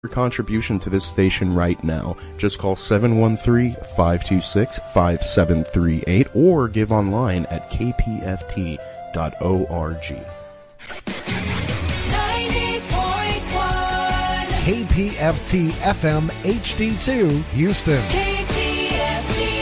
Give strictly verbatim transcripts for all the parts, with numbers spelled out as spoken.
Your contribution to this station right now. Just call seven one three, five two six, five seven three eight or give online at k p f t dot org. K P F T F M H D two, Houston. K P F T.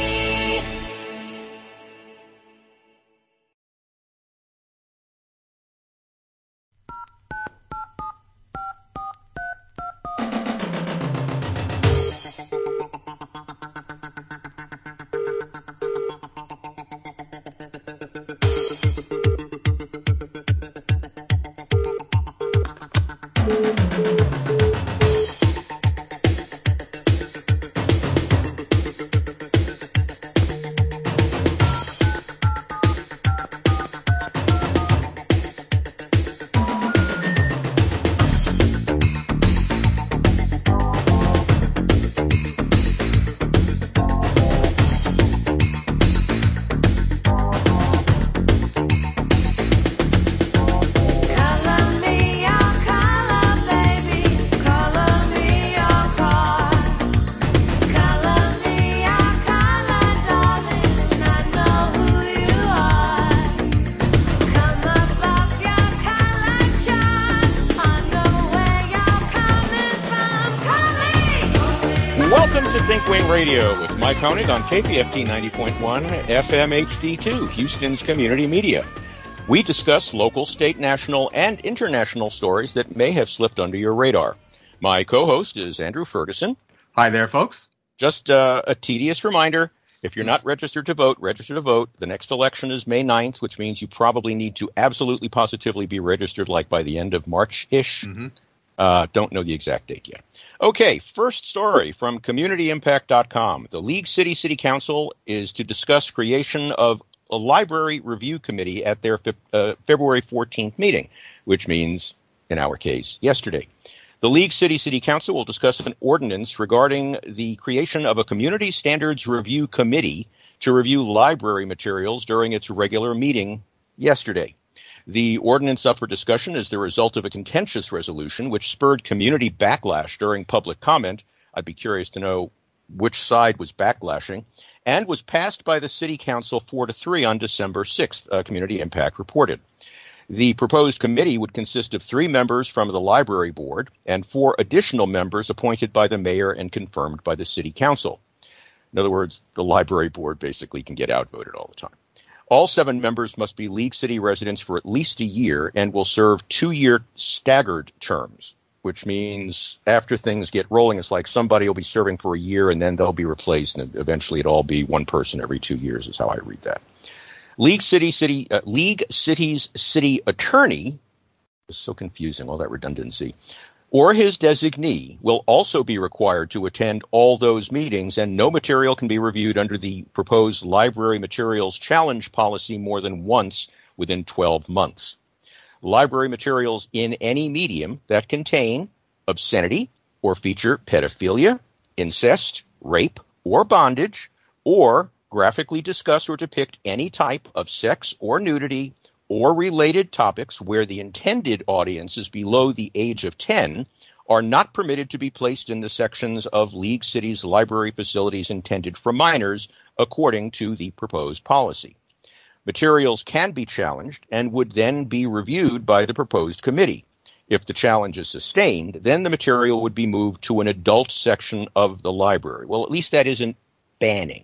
Radio with Mike Koenig on K P F T ninety point one F M H D two, Houston's community media. We discuss local, state, national, and international stories that may have slipped under your radar. My co-host is Andrew Ferguson. Hi there, folks. Just uh, a tedious reminder, if you're not registered to vote, register to vote. The next election is May ninth, which means you probably need to absolutely positively be registered like by the end of March-ish. Mm-hmm. Uh, don't know the exact date yet. Okay, first story from community impact dot com. The League City City Council is to discuss creation of a library review committee at their uh, February fourteenth meeting, which means, in our case, yesterday. The League City City Council will discuss an ordinance regarding the creation of a community standards review committee to review library materials during its regular meeting yesterday. The ordinance up for discussion is the result of a contentious resolution which spurred community backlash during public comment. I'd be curious to know which side was backlashing, and was passed by the City Council four to three on December sixth, uh, Community Impact reported. The proposed committee would consist of three members from the library board and four additional members appointed by the mayor and confirmed by the City Council. In other words, the library board basically can get outvoted all the time. All seven members must be League City residents for at least a year and will serve two-year staggered terms, which means after things get rolling, it's like somebody will be serving for a year and then they'll be replaced, and eventually it'll all be one person every two years is how I read that. League City City uh, League City's city attorney, is so confusing, all that redundancy, or his designee will also be required to attend all those meetings, and no material can be reviewed under the proposed library materials challenge policy more than once within twelve months. Library materials in any medium that contain obscenity or feature pedophilia, incest, rape, or bondage, or graphically discuss or depict any type of sex or nudity or related topics where the intended audience is below the age of ten are not permitted to be placed in the sections of League City's library facilities intended for minors, according to the proposed policy. Materials can be challenged and would then be reviewed by the proposed committee. If the challenge is sustained, then the material would be moved to an adult section of the library. Well, at least that isn't banning,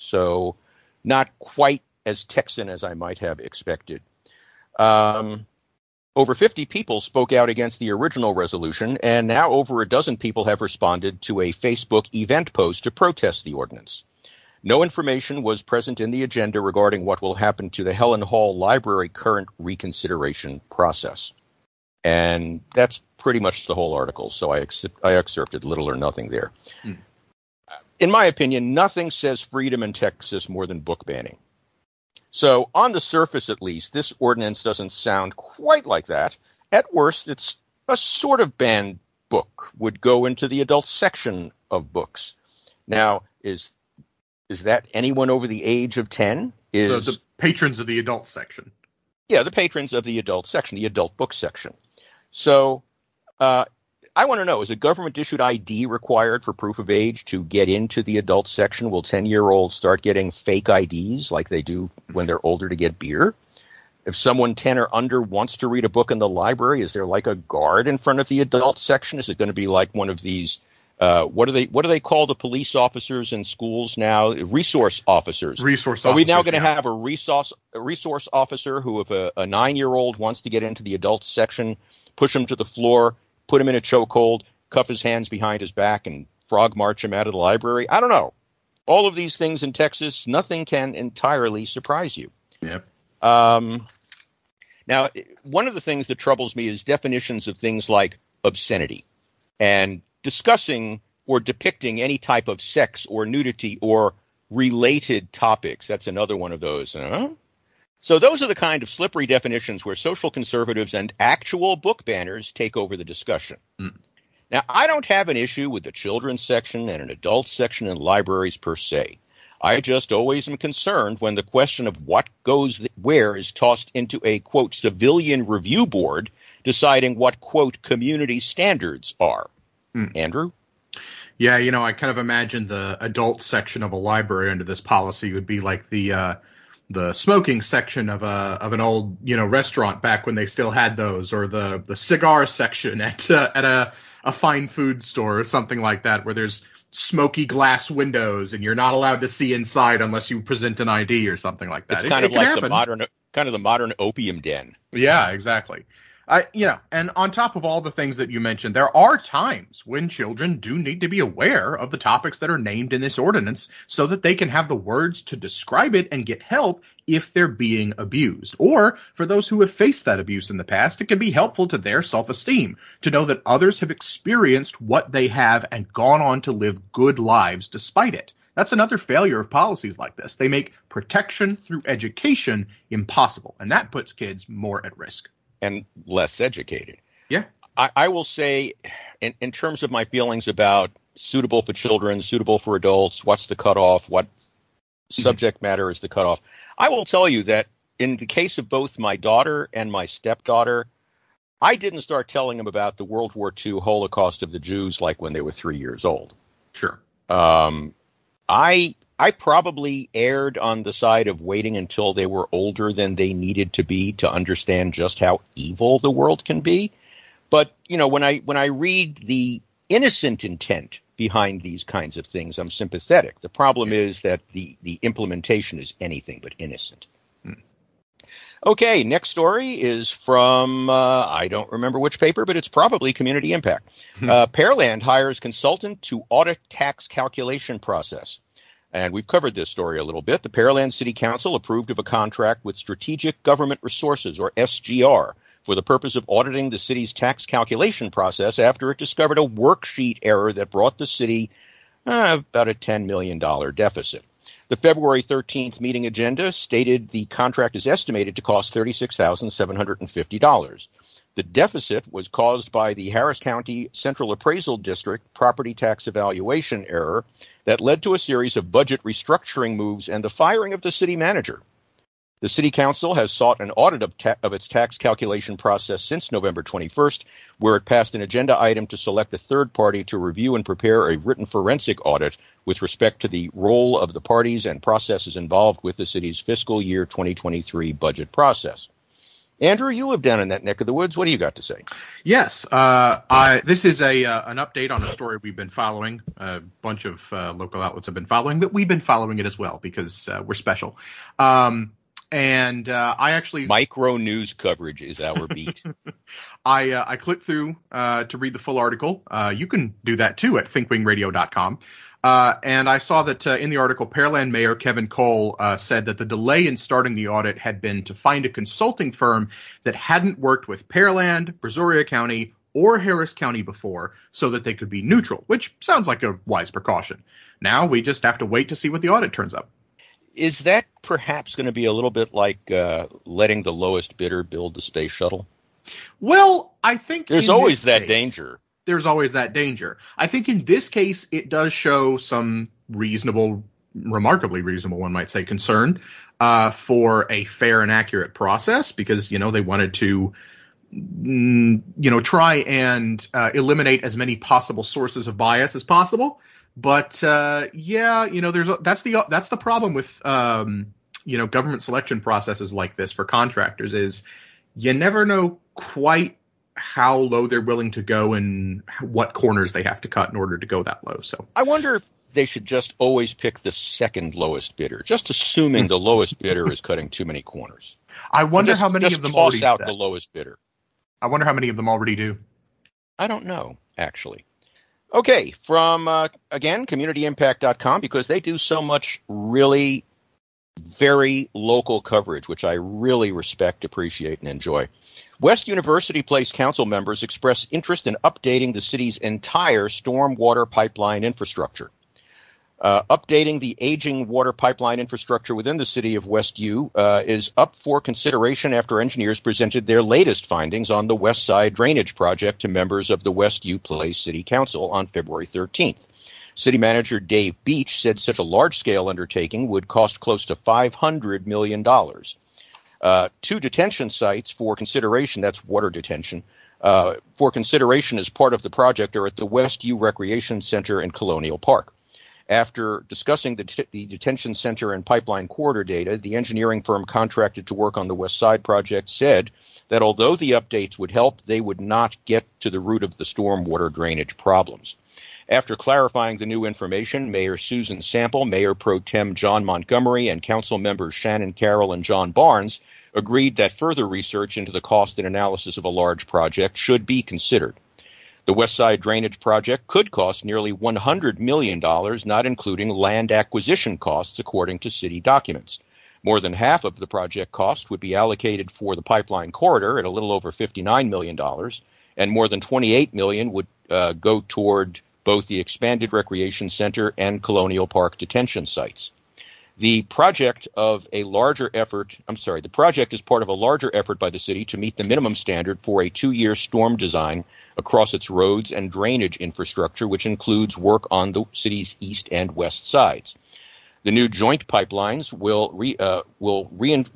so not quite as Texan as I might have expected. Um, over fifty people spoke out against the original resolution, and now over a dozen people have responded to a Facebook event post to protest the ordinance. No information was present in the agenda regarding what will happen to the Helen Hall Library current reconsideration process. And that's pretty much the whole article, so I, ex- I excerpted little or nothing there. Hmm. In my opinion, nothing says freedom in Texas more than book banning. So, on the surface at least, this ordinance doesn't sound quite like that. At worst, it's a sort of banned book, would go into the adult section of books. Now, is is that anyone over the age of ten? Is the, the patrons of the adult section. Yeah, the patrons of the adult section, the adult book section. So, uh, I want to know, is a government-issued I D required for proof of age to get into the adult section? Will ten-year-olds start getting fake I Ds like they do when they're older to get beer? If someone ten or under wants to read a book in the library, is there like a guard in front of the adult section? Is it going to be like one of these, uh, what do they what do they call the police officers in schools now? Resource officers. Resource Are officers. we now going to yeah. have a resource a resource officer who, if a, a nine-year-old wants to get into the adult section, push him to the floor, put him in a chokehold, cuff his hands behind his back, and frog march him out of the library? I don't know. All of these things in Texas, nothing can entirely surprise you. Yep. Um, now, one of the things that troubles me is definitions of things like obscenity and discussing or depicting any type of sex or nudity or related topics. That's another one of those. Huh? So those are the kind of slippery definitions where social conservatives and actual book banners take over the discussion. Mm. Now, I don't have an issue with the children's section and an adult section in libraries per se. I just always am concerned when the question of what goes where is tossed into a, quote, civilian review board deciding what, quote, community standards are. Mm. Andrew? Yeah, you know, I kind of imagine the adult section of a library under this policy would be like the uh, the smoking section of a of an old, you know, restaurant back when they still had those, or the the cigar section at uh, at a a fine food store or something like that, where there's smoky glass windows and you're not allowed to see inside unless you present an I D or something like that. It's kind it, of it like happen. the modern, kind of the modern opium den. Yeah, exactly. I, you know, and on top of all the things that you mentioned, there are times when children do need to be aware of the topics that are named in this ordinance so that they can have the words to describe it and get help if they're being abused. Or for those who have faced that abuse in the past, it can be helpful to their self-esteem to know that others have experienced what they have and gone on to live good lives despite it. That's another failure of policies like this. They make protection through education impossible, and that puts kids more at risk. And less educated. Yeah. I, I will say, in, in terms of my feelings about suitable for children, suitable for adults, what's the cutoff, what mm-hmm. subject matter is the cutoff, I will tell you that in the case of both my daughter and my stepdaughter, I didn't start telling them about the World War Two Holocaust of the Jews like when they were three years old. Sure. Um, I... I probably erred on the side of waiting until they were older than they needed to be to understand just how evil the world can be. But, you know, when I when I read the innocent intent behind these kinds of things, I'm sympathetic. The problem is that the, the implementation is anything but innocent. Hmm. Okay, next story is from, uh, I don't remember which paper, but it's probably Community Impact. uh, Pearland hires consultant to audit tax calculation process. And we've covered this story a little bit. The Pearland City Council approved of a contract with Strategic Government Resources, or S G R, for the purpose of auditing the city's tax calculation process after it discovered a worksheet error that brought the city uh, about a ten million dollars deficit. The February thirteenth meeting agenda stated the contract is estimated to cost thirty-six thousand seven hundred fifty dollars. The deficit was caused by the Harris County Central Appraisal District property tax evaluation error that led to a series of budget restructuring moves and the firing of the city manager. The City Council has sought an audit of, ta- of its tax calculation process since November twenty-first, where it passed an agenda item to select a third party to review and prepare a written forensic audit with respect to the role of the parties and processes involved with the city's fiscal year twenty twenty-three budget process. Andrew, you live down in that neck of the woods. What do you got to say? Yes, uh, I, this is a uh, an update on a story we've been following. A bunch of uh, local outlets have been following, but we've been following it as well because uh, we're special. Um, and uh, I actually micro news coverage is our beat. I uh, I clicked through uh, to read the full article. Uh, you can do that too at think wing radio dot com. Uh, and I saw that uh, in the article, Pearland Mayor Kevin Cole uh, said that the delay in starting the audit had been to find a consulting firm that hadn't worked with Pearland, Brazoria County, or Harris County before so that they could be neutral, which sounds like a wise precaution. Now we just have to wait to see what the audit turns up. Is that perhaps going to be a little bit like uh, letting the lowest bidder build the space shuttle? Well, I think there's always that case, danger. There's always that danger. I think in this case, it does show some reasonable, remarkably reasonable, one might say, concern uh, for a fair and accurate process because, you know, they wanted to mm, you know, try and uh, eliminate as many possible sources of bias as possible. But uh, yeah, you know, there's a, that's the that's the problem with um, you know, government selection processes like this for contractors is you never know quite how low they're willing to go and what corners they have to cut in order to go that low. So I wonder if they should just always pick the second lowest bidder, just assuming the lowest bidder is cutting too many corners. I wonder just, how many just of them toss already out do the that. lowest bidder. I wonder how many of them already do. I don't know, actually. Okay, from, uh, again, community impact dot com, because they do so much really very local coverage, which I really respect, appreciate, and enjoy. West University Place Council members express interest in updating the city's entire stormwater pipeline infrastructure. Uh, updating the aging water pipeline infrastructure within the city of West U uh, is up for consideration after engineers presented their latest findings on the West Side Drainage Project to members of the West U Place City Council on February thirteenth. City Manager Dave Beach said such a large-scale undertaking would cost close to five hundred million dollars. Uh, two detention sites for consideration, that's water detention, uh, for consideration as part of the project are at the West U Recreation Center and Colonial Park. After discussing the, t- the detention center and pipeline corridor data, the engineering firm contracted to work on the West Side project said that although the updates would help, they would not get to the root of the stormwater drainage problems. After clarifying the new information, Mayor Susan Sample, Mayor Pro Tem John Montgomery, and council members Shannon Carroll and John Barnes agreed that further research into the cost and analysis of a large project should be considered. The West Side Drainage Project could cost nearly one hundred million dollars, not including land acquisition costs, according to city documents. More than half of the project cost would be allocated for the pipeline corridor at a little over fifty-nine million dollars, and more than twenty-eight million dollars would uh, go toward both the expanded recreation center and Colonial Park detention sites. The project of a larger effort, I'm sorry, the project is part of a larger effort by the city to meet the minimum standard for a two-year storm design across its roads and drainage infrastructure, which includes work on the city's east and west sides. The new joint pipelines will re, uh, will rein,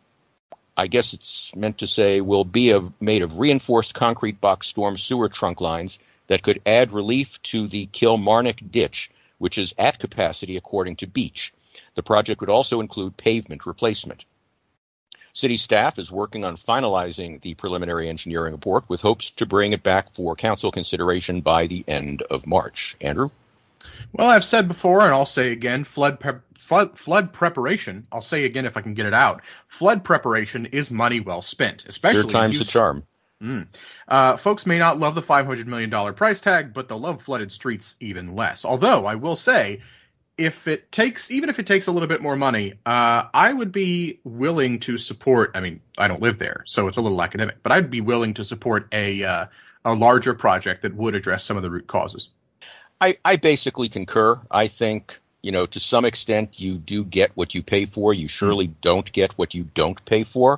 I guess it's meant to say will be of, made of reinforced concrete box storm sewer trunk lines that could add relief to the Kilmarnock ditch, which is at capacity according to Beach. The project would also include pavement replacement. City staff is working on finalizing the preliminary engineering report with hopes to bring it back for council consideration by the end of March. Andrew? Well, I've said before, and I'll say again, flood, pre- flood flood preparation, I'll say again if I can get it out, flood preparation is money well spent, especially Third time's the charm. Mm. Uh, folks may not love the five hundred million dollars price tag, but they'll love flooded streets even less. Although, I will say, if it takes, even if it takes a little bit more money, uh, I would be willing to support, I mean, I don't live there, so it's a little academic, but I'd be willing to support a uh, a larger project that would address some of the root causes. I, I basically concur. I think, you know, to some extent you do get what you pay for. You surely mm. don't get what you don't pay for.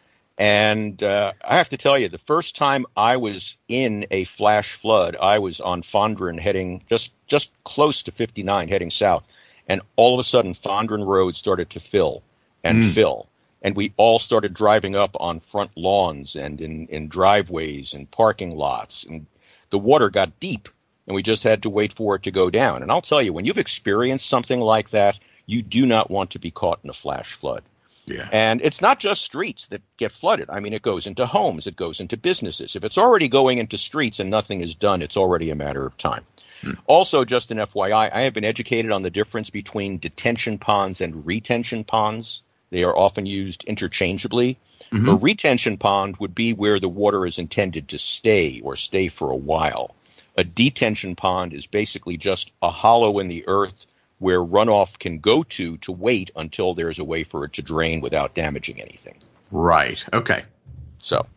And uh, I have to tell you, the first time I was in a flash flood, I was on Fondren heading just just close to fifty-nine heading south. And all of a sudden, Fondren Road started to fill and mm. fill. And we all started driving up on front lawns and in, in driveways and parking lots. And the water got deep, and we just had to wait for it to go down. And I'll tell you, when you've experienced something like that, you do not want to be caught in a flash flood. Yeah. And it's not just streets that get flooded. I mean, it goes into homes, it goes into businesses. If it's already going into streets and nothing is done, it's already a matter of time. Hmm. Also, just an F Y I, I have been educated on the difference between detention ponds and retention ponds. They are often used interchangeably. Mm-hmm. A retention pond would be where the water is intended to stay or stay for a while. A detention pond is basically just a hollow in the earth where runoff can go to to wait until there's a way for it to drain without damaging anything. Right. Okay. So,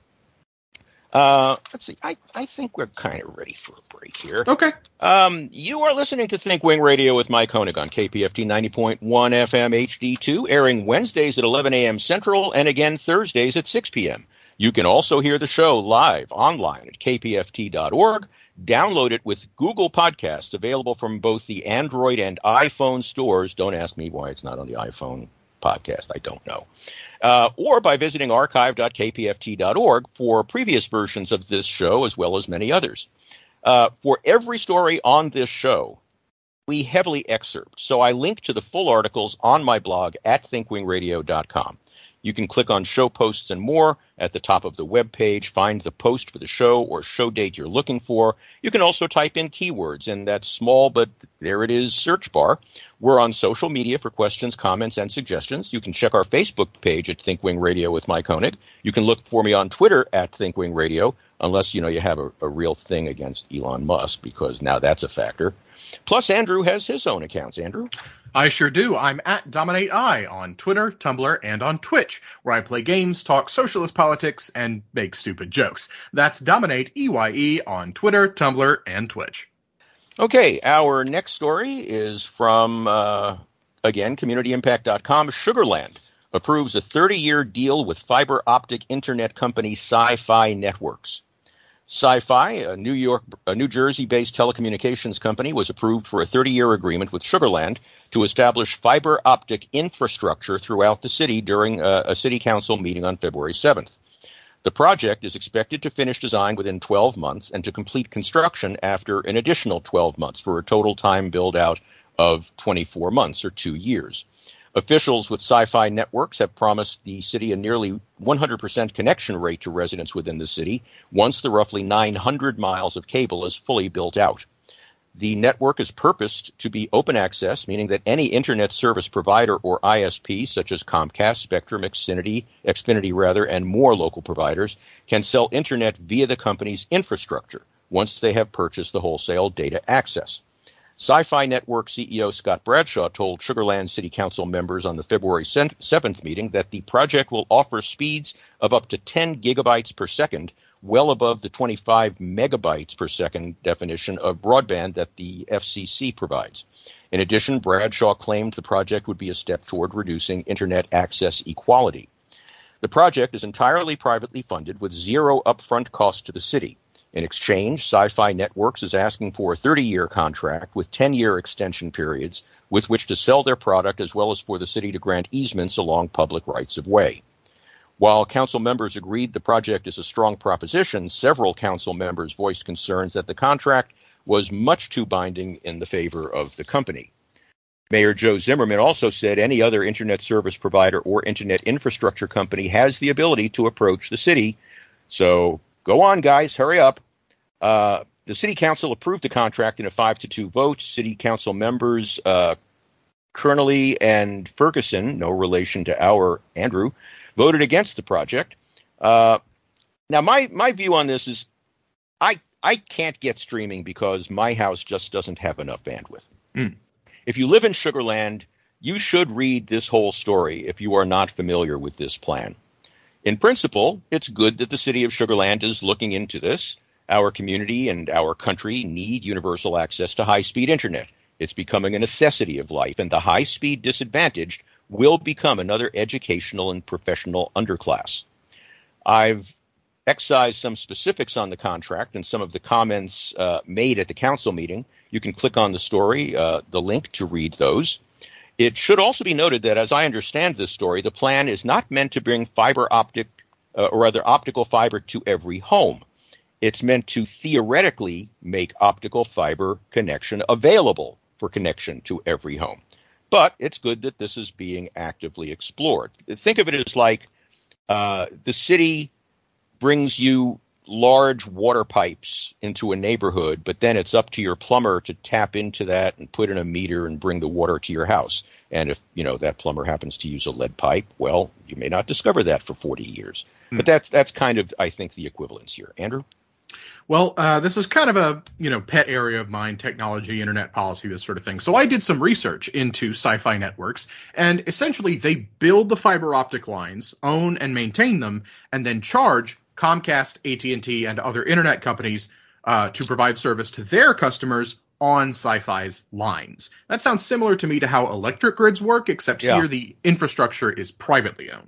uh, let's see. I, I think we're kind of ready for a break here. Okay. Um, you are listening to Think Wing Radio with Mike Honig on K P F T ninety point one F M H D two, airing Wednesdays at eleven a.m. Central and again Thursdays at six p.m. You can also hear the show live online at K P F T dot org. Download it with Google Podcasts, available from both the Android and iPhone stores. Don't ask me why it's not on the iPhone podcast. I don't know. Uh, or by visiting archive dot k p f t dot org for previous versions of this show, as well as many others. Uh, for every story on this show, we heavily excerpt. So I link to the full articles on my blog at think wing radio dot com. You can click on show posts and more at the top of the web page, find the post for the show or show date you're looking for. You can also type in keywords in that small, but there it is, search bar. We're on social media for questions, comments, and suggestions. You can check our Facebook page at ThinkWing Radio with Mike Koenig. You can look for me on Twitter at ThinkWing Radio, unless, you know, you have a, a real thing against Elon Musk, because now that's a factor. Plus, Andrew has his own accounts. Andrew? I sure do. I'm at Dominate I on Twitter, Tumblr, and on Twitch, where I play games, talk socialist politics, and make stupid jokes. That's Dominate E Y E on Twitter, Tumblr, and Twitch. Okay, our next story is from, uh, again, community impact dot com. Sugarland approves a thirty-year deal with fiber optic internet company Sci-Fi Networks. Sci-Fi, a New York, a New Jersey-based telecommunications company, was approved for a thirty-year agreement with Sugarland to establish fiber optic infrastructure throughout the city during a, a city council meeting on February seventh. The project is expected to finish design within twelve months and to complete construction after an additional twelve months for a total time build-out of twenty-four months or two years. Officials with Sci-Fi Networks have promised the city a nearly one hundred percent connection rate to residents within the city once the roughly nine hundred miles of cable is fully built out. The network is purposed to be open access, meaning that any internet service provider or I S P, such as Comcast, Spectrum, Xfinity, Xfinity rather, and more local providers, can sell internet via the company's infrastructure once they have purchased the wholesale data access. Sci-Fi Network C E O Scott Bradshaw told Sugarland City Council members on the February seventh meeting that the project will offer speeds of up to ten gigabytes per second, well above the twenty-five megabytes per second definition of broadband that the F C C provides. In addition, Bradshaw claimed the project would be a step toward reducing internet access equality. The project is entirely privately funded with zero upfront cost to the city. In exchange, Sci-Fi Networks is asking for a thirty-year contract with ten-year extension periods with which to sell their product, as well as for the city to grant easements along public rights of way. While council members agreed the project is a strong proposition, several council members voiced concerns that the contract was much too binding in the favor of the company. Mayor Joe Zimmerman also said any other internet service provider or internet infrastructure company has the ability to approach the city. So go on, guys, hurry up. Uh, the city council approved the contract in a five to two vote. City council members uh, Kernelly and Ferguson, no relation to our Andrew, voted against the project. Uh, now, my, my view on this is I I can't get streaming because my house just doesn't have enough bandwidth. Mm. If you live in Sugarland, you should read this whole story if you are not familiar with this plan. In principle, it's good that the city of Sugarland is looking into this. Our community and our country need universal access to high-speed internet. It's becoming a necessity of life, and the high-speed disadvantaged will become another educational and professional underclass. I've excised some specifics on the contract and some of the comments uh, made at the council meeting. You can click on the story, uh, the link to read those. It should also be noted that, as I understand this story, the plan is not meant to bring fiber optic, uh, or rather optical fiber to every home. It's meant to theoretically make optical fiber connection available for connection to every home. But it's good that this is being actively explored. Think of it as like uh, the city brings you large water pipes into a neighborhood, but then it's up to your plumber to tap into that and put in a meter and bring the water to your house. And if, you know, that plumber happens to use a lead pipe, well, you may not discover that for forty years. Hmm. But that's that's kind of, I think, the equivalence here. Andrew? Well, uh, this is kind of a, you know, pet area of mine, technology, internet policy, this sort of thing. So I did some research into Sci-Fi Networks, and essentially they build the fiber optic lines, own and maintain them, and then charge Comcast, A T and T, and other internet companies uh, to provide service to their customers on Sci-Fi's lines. That sounds similar to me to how electric grids work, except yeah. here the infrastructure is privately owned.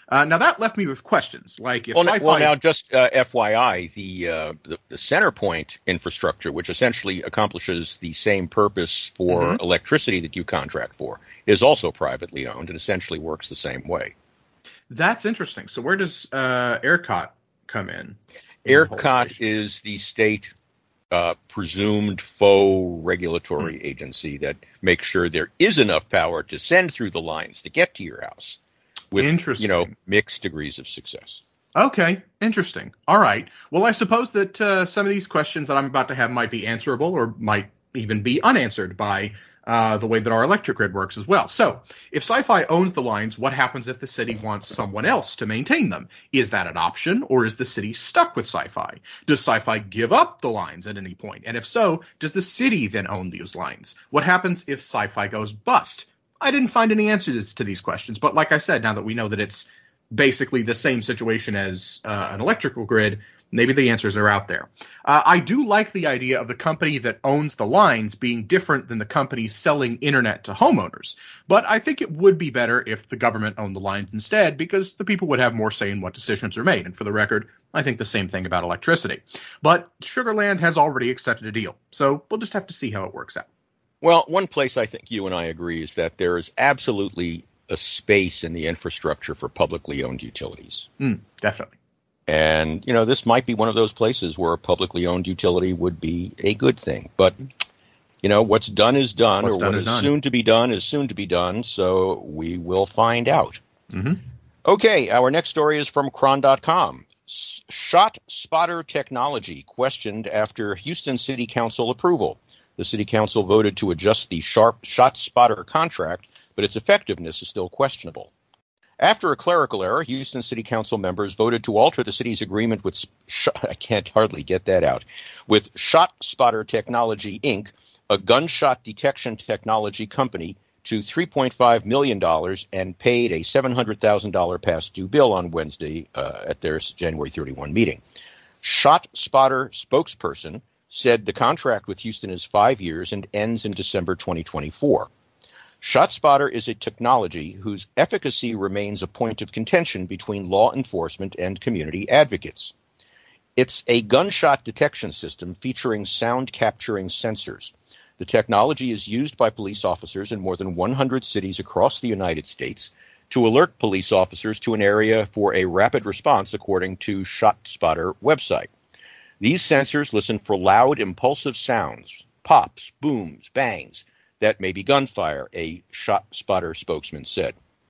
Uh, now that left me with questions, like if Well, sci-fi... well, now just uh, F Y I, the, uh, the the Centerpoint infrastructure, which essentially accomplishes the same purpose for Mhm. electricity that you contract for, is also privately owned and essentially works the same way. That's interesting. So where does uh, ERCOT come in? in the whole ERCOT equation? is the state uh, presumed faux regulatory Hmm. agency that makes sure there is enough power to send through the lines to get to your house, with Interesting. you know mixed degrees of success. Okay, interesting. All right. Well, I suppose that uh, some of these questions that I'm about to have might be answerable or might even be unanswered by uh, the way that our electric grid works as well. So, if Sci-Fi owns the lines, what happens if the city wants someone else to maintain them? Is that an option, or is the city stuck with Sci-Fi? Does Sci-Fi give up the lines at any point? And if so, does the city then own these lines? What happens if Sci-Fi goes bust? I didn't find any answers to these questions, but like I said, now that we know that it's basically the same situation as uh, an electrical grid, maybe the answers are out there. Uh, I do like the idea of the company that owns the lines being different than the company selling internet to homeowners, but I think it would be better if the government owned the lines instead, because the people would have more say in what decisions are made. And for the record, I think the same thing about electricity. But Sugarland has already accepted a deal, so we'll just have to see how it works out. Well, one place I think you and I agree is that there is absolutely a space in the infrastructure for publicly owned utilities. Mm, definitely. And, you know, this might be one of those places where a publicly owned utility would be a good thing. But, you know, what's done is done, What's or done what is is done. soon to be done is soon to be done, so we will find out. Mm-hmm. Okay, our next story is from Cron dot com. Shot spotter technology questioned after Houston City Council approval. The City Council voted to adjust the sharp shot spotter contract, but its effectiveness is still questionable. After a clerical error, Houston City Council members voted to alter the city's agreement with sh- I can't hardly get that out with Shot Spotter Technology, Incorporated, a gunshot detection technology company, to three point five million dollars and paid a seven hundred thousand dollars past due bill on Wednesday uh, at their January thirty-first meeting. Shot Spotter spokesperson said the contract with Houston is five years and ends in December twenty twenty-four. ShotSpotter is a technology whose efficacy remains a point of contention between law enforcement and community advocates. It's a gunshot detection system featuring sound-capturing sensors. The technology is used by police officers in more than one hundred cities across the United States to alert police officers to an area for a rapid response, according to ShotSpotter website. These sensors listen for loud, impulsive sounds, pops, booms, bangs, that may be gunfire, a ShotSpotter spokesman said.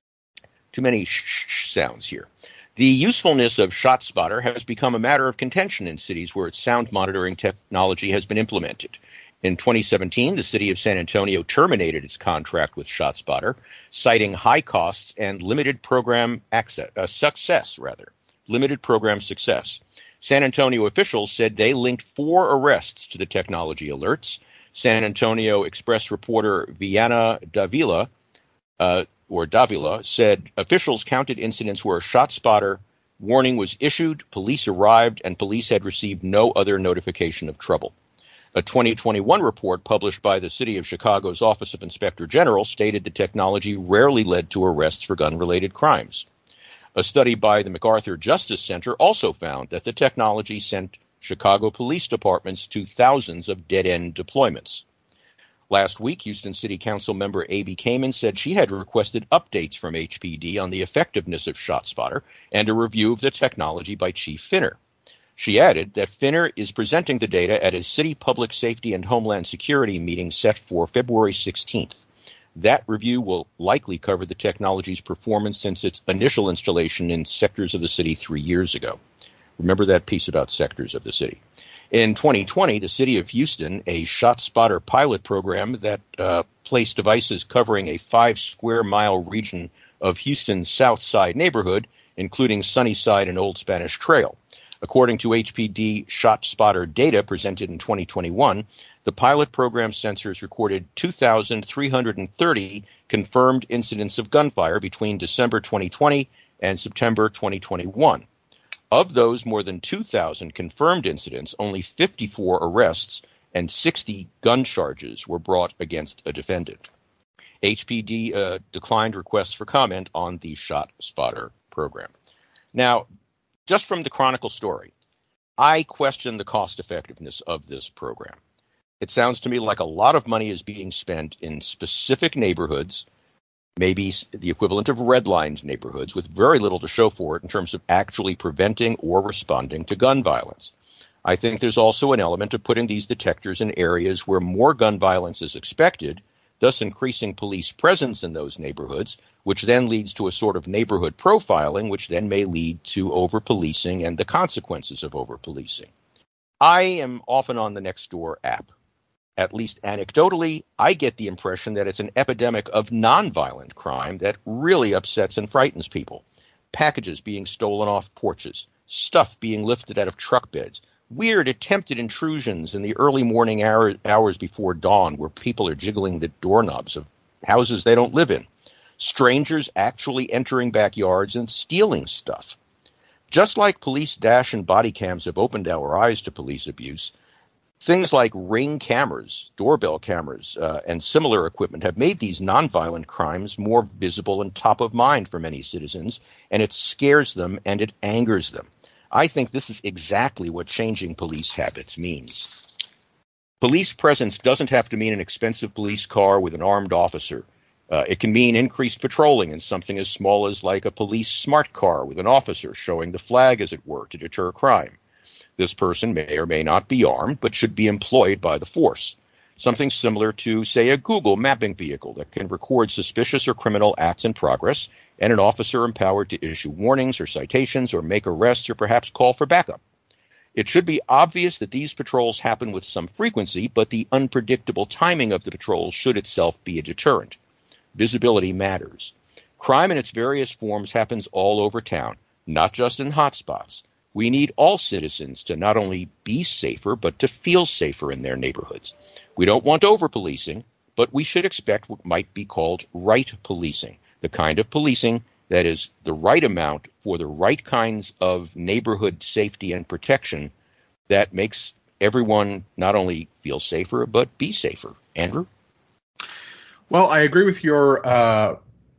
Too many sh-sh sounds here. The usefulness of ShotSpotter has become a matter of contention in cities where its sound monitoring technology has been implemented. In twenty seventeen, the city of San Antonio terminated its contract with ShotSpotter, citing high costs and limited program access, uh, success, rather, limited program success. San Antonio officials said they linked four arrests to the technology alerts. San Antonio Express reporter Viana Davila, uh, or Davila, said officials counted incidents where a ShotSpotter warning was issued, police arrived, and police had received no other notification of trouble. A twenty twenty-one report published by the City of Chicago's Office of Inspector General stated the technology rarely led to arrests for gun-related crimes. A study by the MacArthur Justice Center also found that the technology sent Chicago police departments to thousands of dead-end deployments. Last week, Houston City Council member A B Kamen said she had requested updates from H P D on the effectiveness of ShotSpotter and a review of the technology by Chief Finner. She added that Finner is presenting the data at a City Public Safety and Homeland Security meeting set for February sixteenth. That review will likely cover the technology's performance since its initial installation in sectors of the city three years ago. Remember that piece about sectors of the city. In twenty twenty, the city of Houston, a ShotSpotter pilot program that uh, placed devices covering a five square mile region of Houston's South Side neighborhood, including Sunnyside and Old Spanish Trail. According to H P D ShotSpotter data presented in twenty twenty-one, the pilot program sensors recorded two thousand three hundred thirty confirmed incidents of gunfire between December twenty twenty and September twenty twenty-one. Of those more than two thousand confirmed incidents, only fifty-four arrests and sixty gun charges were brought against a defendant. H P D uh, declined requests for comment on the ShotSpotter program. Now, just from the Chronicle story, I question the cost effectiveness of this program. It sounds to me like a lot of money is being spent in specific neighborhoods, maybe the equivalent of redlined neighborhoods, with very little to show for it in terms of actually preventing or responding to gun violence. I think there's also an element of putting these detectors in areas where more gun violence is expected, thus increasing police presence in those neighborhoods, which then leads to a sort of neighborhood profiling, which then may lead to over-policing and the consequences of over-policing. I am often on the Nextdoor app. At least anecdotally, I get the impression that it's an epidemic of nonviolent crime that really upsets and frightens people. Packages being stolen off porches, stuff being lifted out of truck beds, weird attempted intrusions in the early morning hour, hours before dawn where people are jiggling the doorknobs of houses they don't live in, strangers actually entering backyards and stealing stuff. Just like police dash and body cams have opened our eyes to police abuse, things like Ring cameras, doorbell cameras, uh, and similar equipment have made these nonviolent crimes more visible and top of mind for many citizens, and it scares them and it angers them. I think this is exactly what changing police habits means. Police presence doesn't have to mean an expensive police car with an armed officer. Uh, it can mean increased patrolling in something as small as like a police smart car with an officer showing the flag, as it were, to deter crime. This person may or may not be armed, but should be employed by the force. Something similar to, say, a Google mapping vehicle that can record suspicious or criminal acts in progress, and an officer empowered to issue warnings or citations or make arrests or perhaps call for backup. It should be obvious that these patrols happen with some frequency, but the unpredictable timing of the patrols should itself be a deterrent. Visibility matters. Crime in its various forms happens all over town, not just in hotspots. We need all citizens to not only be safer, but to feel safer in their neighborhoods. We don't want over-policing, but we should expect what might be called right policing, the kind of policing that is the right amount for the right kinds of neighborhood safety and protection that makes everyone not only feel safer, but be safer. Andrew? Well, I agree with your uh,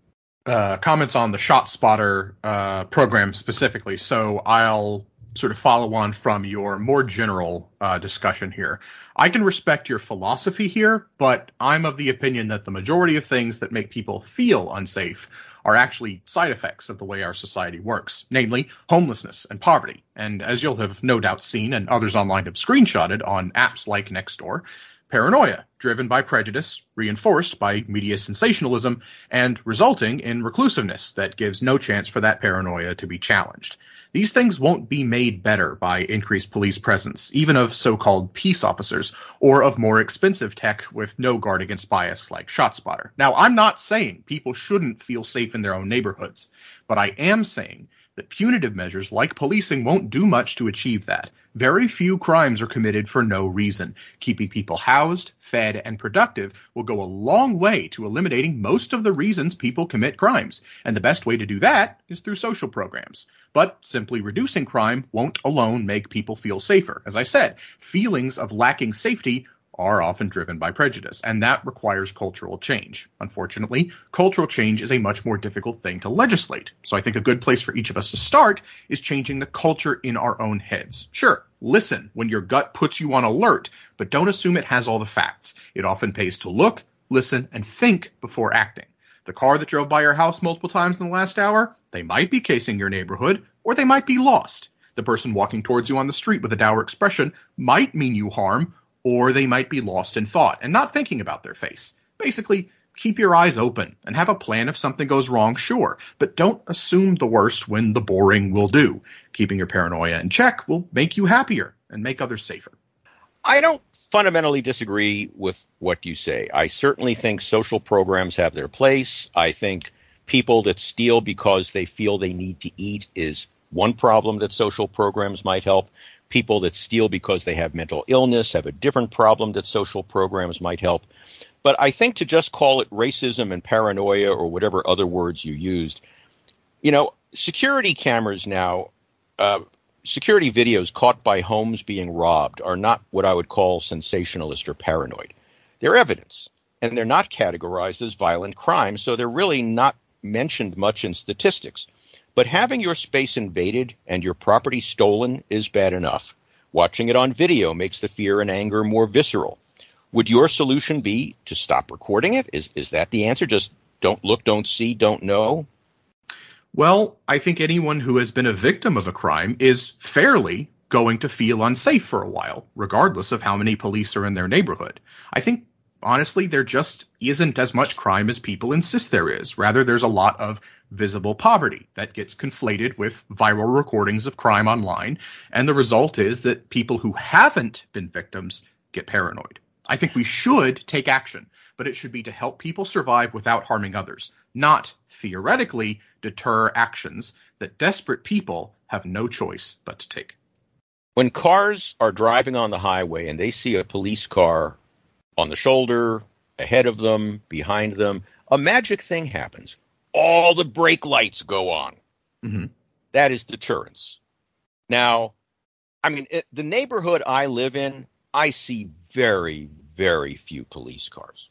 uh, comments on the ShotSpotter uh, program specifically, so I'll sort of follow on from your more general uh, discussion here. I can respect your philosophy here, but I'm of the opinion that the majority of things that make people feel unsafe are actually side effects of the way our society works, namely homelessness and poverty. And as you'll have no doubt seen, and others online have screenshotted on apps like Nextdoor, paranoia, driven by prejudice, reinforced by media sensationalism, and resulting in reclusiveness that gives no chance for that paranoia to be challenged. These things won't be made better by increased police presence, even of so-called peace officers, or of more expensive tech with no guard against bias like ShotSpotter. Now, I'm not saying people shouldn't feel safe in their own neighborhoods, but I am saying that punitive measures like policing won't do much to achieve that. Very few crimes are committed for no reason. Keeping people housed, fed, and productive will go a long way to eliminating most of the reasons people commit crimes, and the best way to do that is through social programs. But simply reducing crime won't alone make people feel safer. As I said, feelings of lacking safety are often driven by prejudice, and that requires cultural change. Unfortunately, cultural change is a much more difficult thing to legislate. So I think a good place for each of us to start is changing the culture in our own heads. Sure, listen when your gut puts you on alert, but don't assume it has all the facts. It often pays to look, listen, and think before acting. The car that drove by your house multiple times in the last hour, they might be casing your neighborhood, or they might be lost. The person walking towards you on the street with a dour expression might mean you harm, or they might be lost in thought and not thinking about their face. Basically, keep your eyes open and have a plan if something goes wrong, sure, but don't assume the worst when the boring will do. Keeping your paranoia in check will make you happier and make others safer. I don't fundamentally disagree with what you say. I certainly think social programs have their place. I think people that steal because they feel they need to eat is one problem that social programs might help. People that steal because they have mental illness have a different problem that social programs might help. But I think to just call it racism and paranoia or whatever other words you used, you know, security cameras now, uh, security videos caught by homes being robbed are not what I would call sensationalist or paranoid. They're evidence, and they're not categorized as violent crimes, so they're really not mentioned much in statistics. But having your space invaded and your property stolen is bad enough. Watching it on video makes the fear and anger more visceral. Would your solution be to stop recording it? Is is that the answer? Just don't look, don't see, don't know? Well, I think anyone who has been a victim of a crime is fairly going to feel unsafe for a while, regardless of how many police are in their neighborhood. I think, honestly, there just isn't as much crime as people insist there is. Rather, there's a lot of visible poverty that gets conflated with viral recordings of crime online, and the result is that people who haven't been victims get paranoid. I think we should take action, but it should be to help people survive without harming others, not theoretically deter actions that desperate people have no choice but to take. When cars are driving on the highway and they see a police car on the shoulder, ahead of them, behind them, a magic thing happens. All the brake lights go on. Mm-hmm. That is deterrence. Now, I mean, it, the neighborhood I live in, I see very, very few police cars.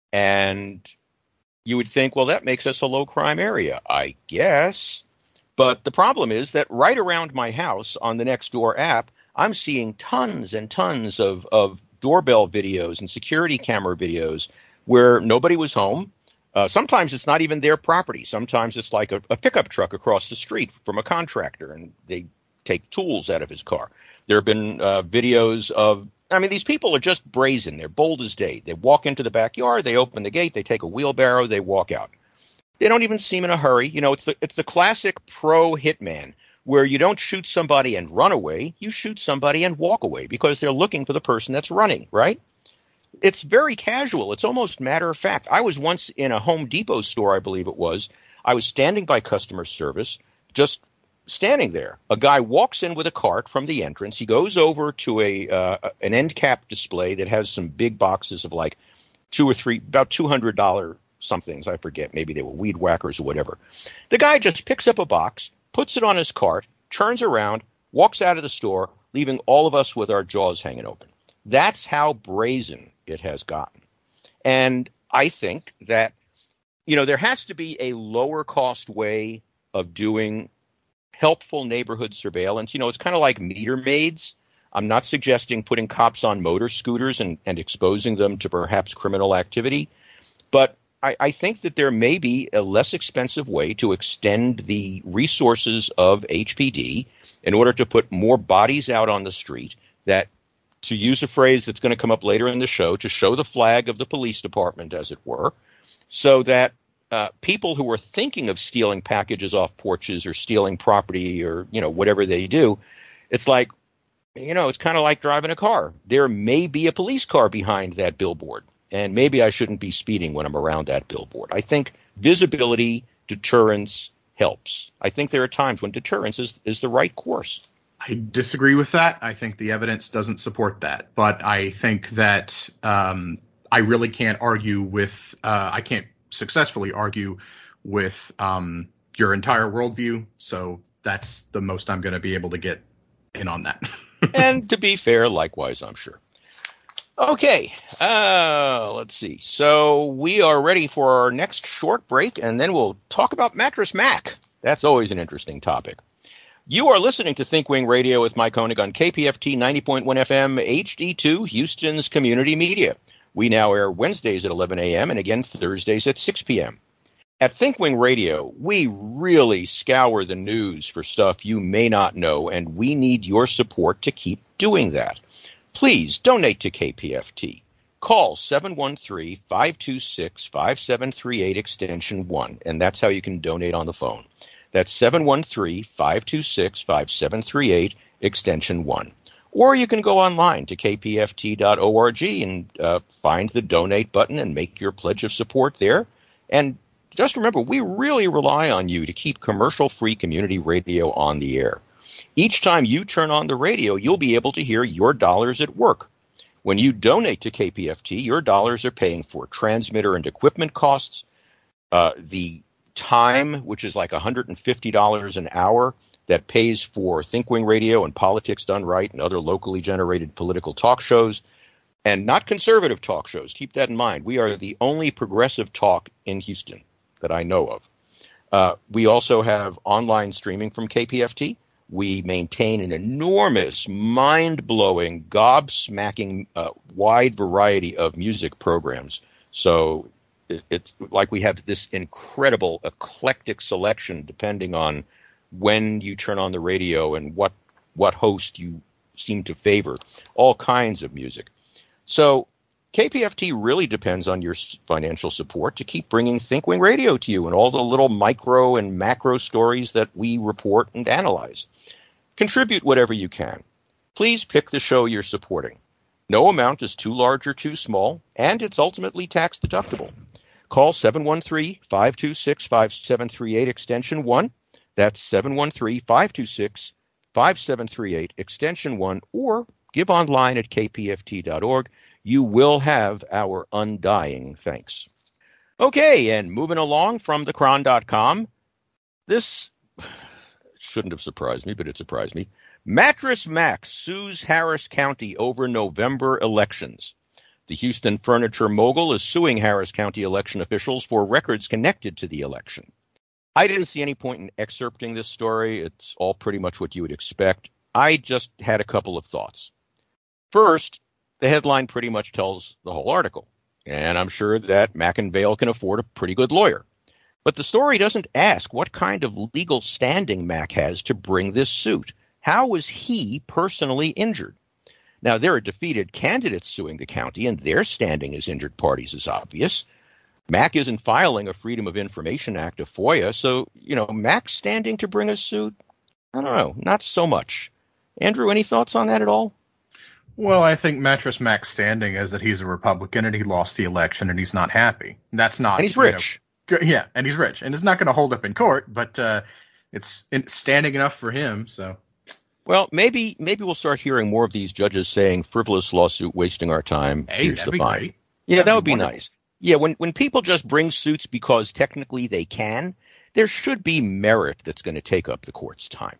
And you would think, well, that makes us a low-crime area, I guess. But the problem is that right around my house on the Nextdoor app, I'm seeing tons and tons of, of doorbell videos and security camera videos where nobody was home. Uh, sometimes it's not even their property. Sometimes it's like a, a pickup truck across the street from a contractor, and they take tools out of his car. There have been uh, videos of, I mean, these people are just brazen. They're bold as day. They walk into the backyard, they open the gate, they take a wheelbarrow, they walk out. They don't even seem in a hurry. You know, it's the it's the classic pro hitman where you don't shoot somebody and run away. You shoot somebody and walk away because they're looking for the person that's running, right? It's very casual. It's almost matter of fact. I was once in a Home Depot store, I believe it was. I was standing by customer service, just standing there. A guy walks in with a cart from the entrance. He goes over to a uh, an end cap display that has some big boxes of like two or three, about two hundred dollars somethings. I forget. Maybe they were weed whackers or whatever. The guy just picks up a box, puts it on his cart, turns around, walks out of the store, leaving all of us with our jaws hanging open. That's how brazen it has gotten. And I think that, you know, there has to be a lower cost way of doing helpful neighborhood surveillance. You know, it's kind of like meter maids. I'm not suggesting putting cops on motor scooters and, and exposing them to perhaps criminal activity, but I, I think that there may be a less expensive way to extend the resources of H P D in order to put more bodies out on the street that, to use a phrase that's going to come up later in the show, to show the flag of the police department, as it were, so that uh, people who are thinking of stealing packages off porches or stealing property or, you know, whatever they do, it's like, you know, it's kind of like driving a car. There may be a police car behind that billboard, and maybe I shouldn't be speeding when I'm around that billboard. I think visibility, deterrence helps. I think there are times when deterrence is, is the right course. I disagree with that. I think the evidence doesn't support that. But I think that um, I really can't argue with, uh, I can't successfully argue with um, your entire worldview. So that's the most I'm going to be able to get in on that. And to be fair, likewise, I'm sure. Okay, uh, let's see. So we are ready for our next short break, and then we'll talk about Mattress Mac. That's always an interesting topic. You are listening to ThinkWing Radio with Mike Koenig on K P F T ninety point one F M H D two, Houston's community media. We now air Wednesdays at eleven a.m. and again Thursdays at six p.m. At ThinkWing Radio, we really scour the news for stuff you may not know, and we need your support to keep doing that. Please donate to K P F T. Call seven one three, five two six, five seven three eight extension one, and that's how you can donate on the phone. That's seven one three, five two six, five seven three eight extension one. Or you can go online to k p f t dot org and uh, find the donate button and make your pledge of support there. And just remember, we really rely on you to keep commercial-free community radio on the air. Each time you turn on the radio, you'll be able to hear your dollars at work. When you donate to K P F T, your dollars are paying for transmitter and equipment costs, uh, the time, which is like one hundred fifty dollars an hour, that pays for ThinkWing Radio and Politics Done Right and other locally generated political talk shows, and not conservative talk shows. Keep that in mind. We are the only progressive talk in Houston that I know of. Uh, we also have online streaming from K P F T. We maintain an enormous, mind-blowing, gobsmacking, uh, wide variety of music programs. So it, it's like we have this incredible, eclectic selection depending on when you turn on the radio and what what host you seem to favor. All kinds of music. So K P F T really depends on your financial support to keep bringing ThinkWing Radio to you and all the little micro and macro stories that we report and analyze. Contribute whatever you can. Please pick the show you're supporting. No amount is too large or too small, and it's ultimately tax deductible. Call seven one three, five two six, five seven three eight extension one. That's seven one three, five two six, five seven three eight extension one, or give online at k p f t dot org. You will have our undying thanks. Okay, and moving along from the cron dot com, this shouldn't have surprised me, but it surprised me. Mattress Max sues Harris County over November elections. The Houston furniture mogul is suing Harris County election officials for records connected to the election. I didn't see any point in excerpting this story. It's all pretty much what you would expect. I just had a couple of thoughts. First, the headline pretty much tells the whole article, and I'm sure that McIngvale can afford a pretty good lawyer. But the story doesn't ask what kind of legal standing Mac has to bring this suit. How was he personally injured? Now, there are defeated candidates suing the county, and their standing as injured parties is obvious. Mac isn't filing a Freedom of Information Act, a FOIA, so, you know, Mac's standing to bring a suit? I don't know, not so much. Andrew, any thoughts on that at all? Well, I think Mattress Mac's standing is that he's a Republican and he lost the election and he's not happy. That's not. And he's rich. You know, yeah, and he's rich, and it's not going to hold up in court, but uh, it's standing enough for him. So, well, maybe maybe we'll start hearing more of these judges saying frivolous lawsuit, wasting our time. Hey, Here's that'd the be fine. great. Yeah, That'd that would be be wonderful. nice. Yeah, when when people just bring suits because technically they can, there should be merit that's going to take up the court's time.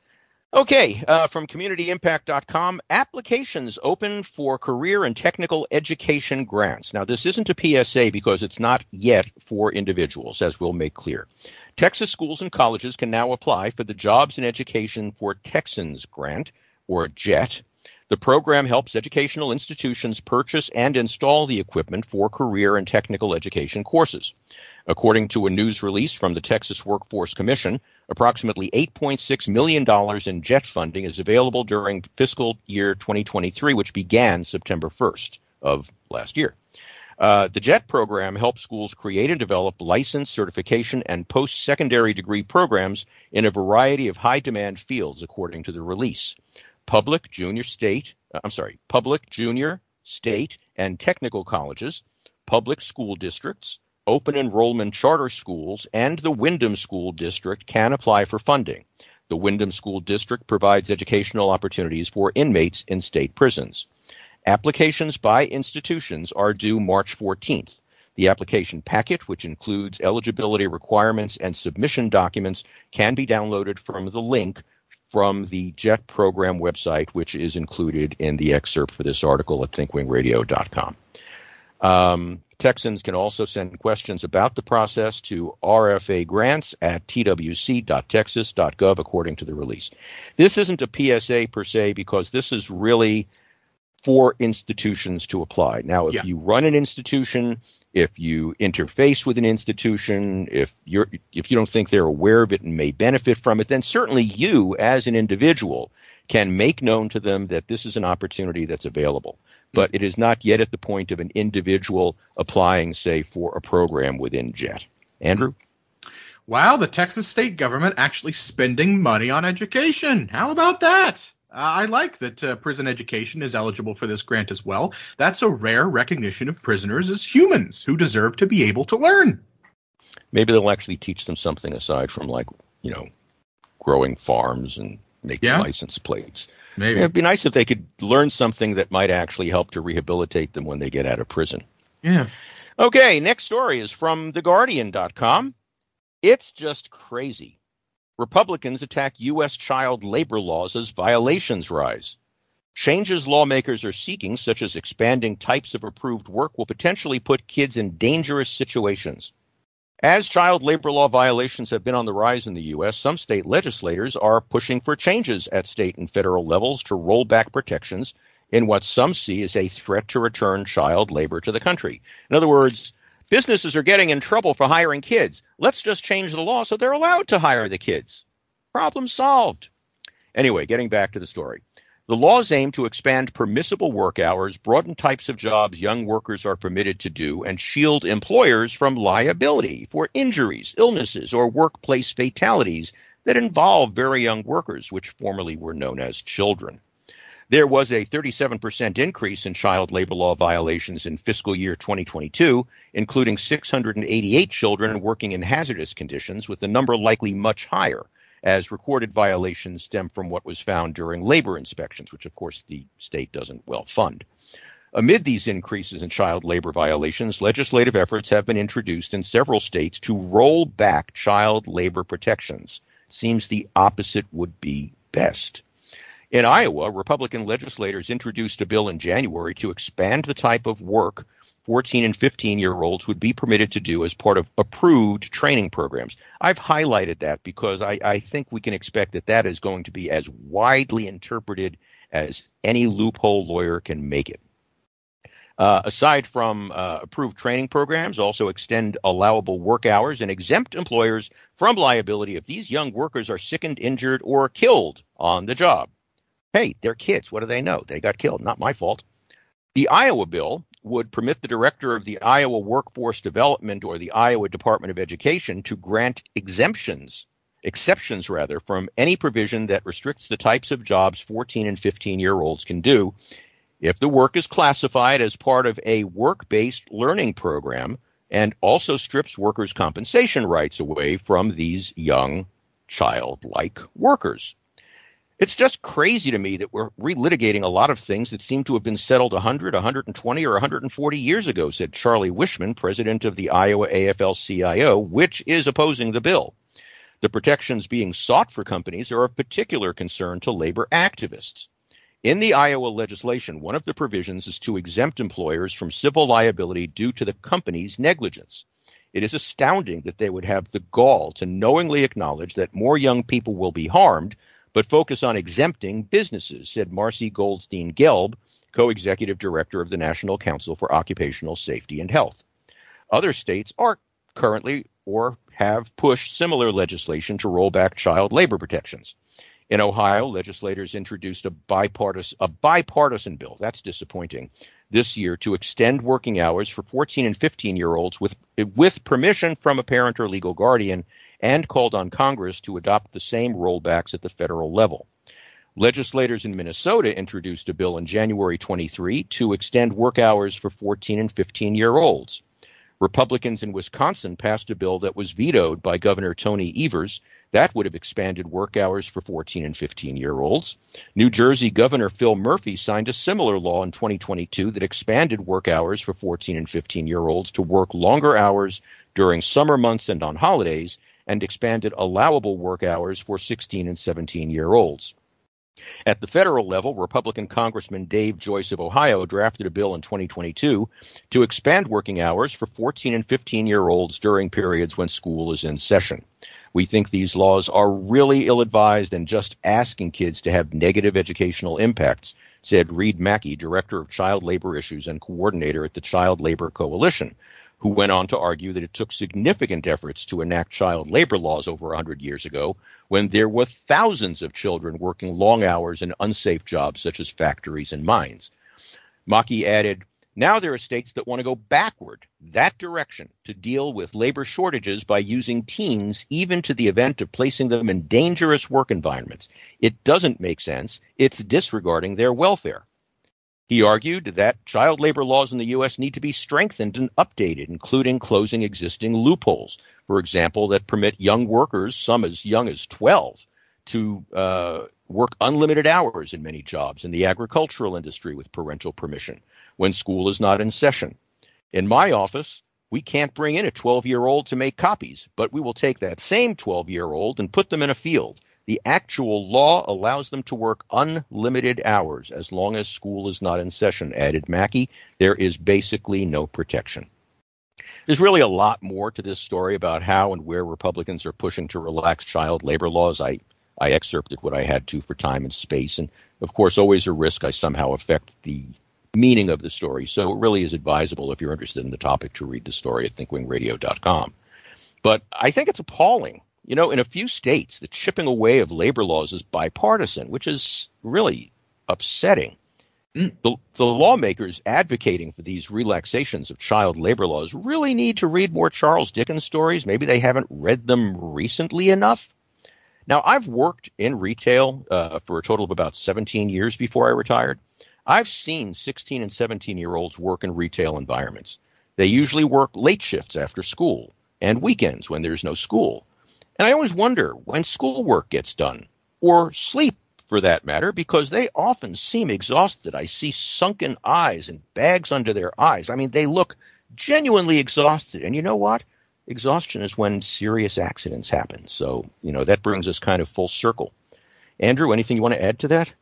Okay, uh, from community impact dot com, applications open for career and technical education grants. Now, this isn't a P S A because it's not yet for individuals, as we'll make clear. Texas schools and colleges can now apply for the Jobs and Education for Texans grant, or JET. The program helps educational institutions purchase and install the equipment for career and technical education courses. According to a news release from the Texas Workforce Commission, approximately eight point six million dollars in JET funding is available during fiscal year twenty twenty-three, which began September first of last year. Uh, the JET program helps schools create and develop license, certification, and post-secondary degree programs in a variety of high-demand fields, according to the release. Public, junior, state, uh, I'm sorry, public, junior, state, and technical colleges, public school districts, open enrollment charter schools, and the Windham School District can apply for funding. The Windham School District provides educational opportunities for inmates in state prisons. Applications by institutions are due March fourteenth. The application packet, which includes eligibility requirements and submission documents, can be downloaded from the link from the JET program website, which is included in the excerpt for this article at think wing radio dot com. Um, Texans can also send questions about the process to R F A grants at t w c dot texas dot gov, according to the release. This isn't a P S A per se because this is really for institutions to apply. Now, if Yeah. you run an institution, if you interface with an institution, if you're if you don't think they're aware of it and may benefit from it, then certainly you, as an individual, can make known to them that this is an opportunity that's available. But it is not yet at the point of an individual applying, say, for a program within JET. Andrew? Wow, the Texas state government actually spending money on education. How about that? Uh, I like that uh, prison education is eligible for this grant as well. That's a rare recognition of prisoners as humans who deserve to be able to learn. Maybe they'll actually teach them something aside from, like, you know, growing farms and making Yeah. license plates. Maybe. It'd be nice if they could learn something that might actually help to rehabilitate them when they get out of prison. Yeah. Okay, next story is from the guardian dot com. It's just crazy. Republicans attack U S child labor laws as violations rise. Changes lawmakers are seeking, such as expanding types of approved work, will potentially put kids in dangerous situations. As child labor law violations have been on the rise in the U S, some state legislators are pushing for changes at state and federal levels to roll back protections in what some see as a threat to return child labor to the country. In other words, businesses are getting in trouble for hiring kids. Let's just change the law so they're allowed to hire the kids. Problem solved. Anyway, getting back to the story. The laws aim to expand permissible work hours, broaden types of jobs young workers are permitted to do, and shield employers from liability for injuries, illnesses, or workplace fatalities that involve very young workers, which formerly were known as children. There was a thirty-seven percent increase in child labor law violations in fiscal year twenty twenty-two, including six hundred eighty-eight children working in hazardous conditions, with the number likely much higher, as recorded violations stem from what was found during labor inspections, which of course the state doesn't well fund. Amid these increases in child labor violations, legislative efforts have been introduced in several states to roll back child labor protections. Seems the opposite would be best. In Iowa, Republican legislators introduced a bill in January to expand the type of work fourteen and fifteen-year-olds would be permitted to do as part of approved training programs. I've highlighted that because I, I think we can expect that that is going to be as widely interpreted as any loophole lawyer can make it. Uh, aside from uh, approved training programs, also extend allowable work hours and exempt employers from liability if these young workers are sickened, injured, or killed on the job. Hey, they're kids. What do they know? They got killed. Not my fault. The Iowa bill would permit the director of the Iowa Workforce Development or the Iowa Department of Education to grant exemptions, exceptions rather, from any provision that restricts the types of jobs fourteen and fifteen-year-olds can do if the work is classified as part of a work-based learning program and also strips workers' compensation rights away from these young, childlike workers. It's just crazy to me that we're relitigating a lot of things that seem to have been settled one hundred, one hundred twenty, or one hundred forty years ago, said Charlie Wishman, president of the Iowa A F L C I O, which is opposing the bill. The protections being sought for companies are of particular concern to labor activists. In the Iowa legislation, one of the provisions is to exempt employers from civil liability due to the company's negligence. It is astounding that they would have the gall to knowingly acknowledge that more young people will be harmed, but focus on exempting businesses, said Marcy Goldstein-Gelb, co-executive director of the National Council for Occupational Safety and Health. Other states are currently or have pushed similar legislation to roll back child labor protections. In Ohio, legislators introduced a bipartisan, a bipartisan bill, that's disappointing, this year to extend working hours for fourteen and fifteen-year-olds with, with permission from a parent or legal guardian, and called on Congress to adopt the same rollbacks at the federal level. Legislators in Minnesota introduced a bill in January twenty-three to extend work hours for fourteen and fifteen-year-olds. Republicans in Wisconsin passed a bill that was vetoed by Governor Tony Evers. That would have expanded work hours for fourteen and fifteen-year-olds. New Jersey Governor Phil Murphy signed a similar law in twenty twenty-two that expanded work hours for fourteen and fifteen-year-olds to work longer hours during summer months and on holidays, and expanded allowable work hours for sixteen and seventeen-year-olds. At the federal level, Republican Congressman Dave Joyce of Ohio drafted a bill in twenty twenty-two to expand working hours for fourteen and fifteen-year-olds during periods when school is in session. We think these laws are really ill-advised and just asking kids to have negative educational impacts, said Reed Mackey, Director of Child Labor Issues and Coordinator at the Child Labor Coalition, who went on to argue that it took significant efforts to enact child labor laws over one hundred years ago when there were thousands of children working long hours in unsafe jobs such as factories and mines. Mackey added, now there are states that want to go backward, that direction, to deal with labor shortages by using teens even to the event of placing them in dangerous work environments. It doesn't make sense. It's disregarding their welfare. He argued that child labor laws in the U S need to be strengthened and updated, including closing existing loopholes, for example, that permit young workers, some as young as twelve, to uh, work unlimited hours in many jobs in the agricultural industry with parental permission when school is not in session. In my office, we can't bring in a twelve-year-old to make copies, but we will take that same twelve-year-old and put them in a field. The actual law allows them to work unlimited hours as long as school is not in session, added Mackey. There is basically no protection. There's really a lot more to this story about how and where Republicans are pushing to relax child labor laws. I, I excerpted what I had to for time and space, and of course always a risk I somehow affect the meaning of the story. So it really is advisable if you're interested in the topic to read the story at think wing radio dot com. But I think it's appalling. You know, in a few states, the chipping away of labor laws is bipartisan, which is really upsetting. Mm. The, the lawmakers advocating for these relaxations of child labor laws really need to read more Charles Dickens stories. Maybe they haven't read them recently enough. Now, I've worked in retail uh, for a total of about seventeen years before I retired. I've seen sixteen and seventeen-year-olds work in retail environments. They usually work late shifts after school and weekends when there's no school. And I always wonder when schoolwork gets done, or sleep for that matter, because they often seem exhausted. I see sunken eyes and bags under their eyes. I mean, they look genuinely exhausted. And you know what? Exhaustion is when serious accidents happen. So, you know, that brings us kind of full circle. Andrew, anything you want to add to that?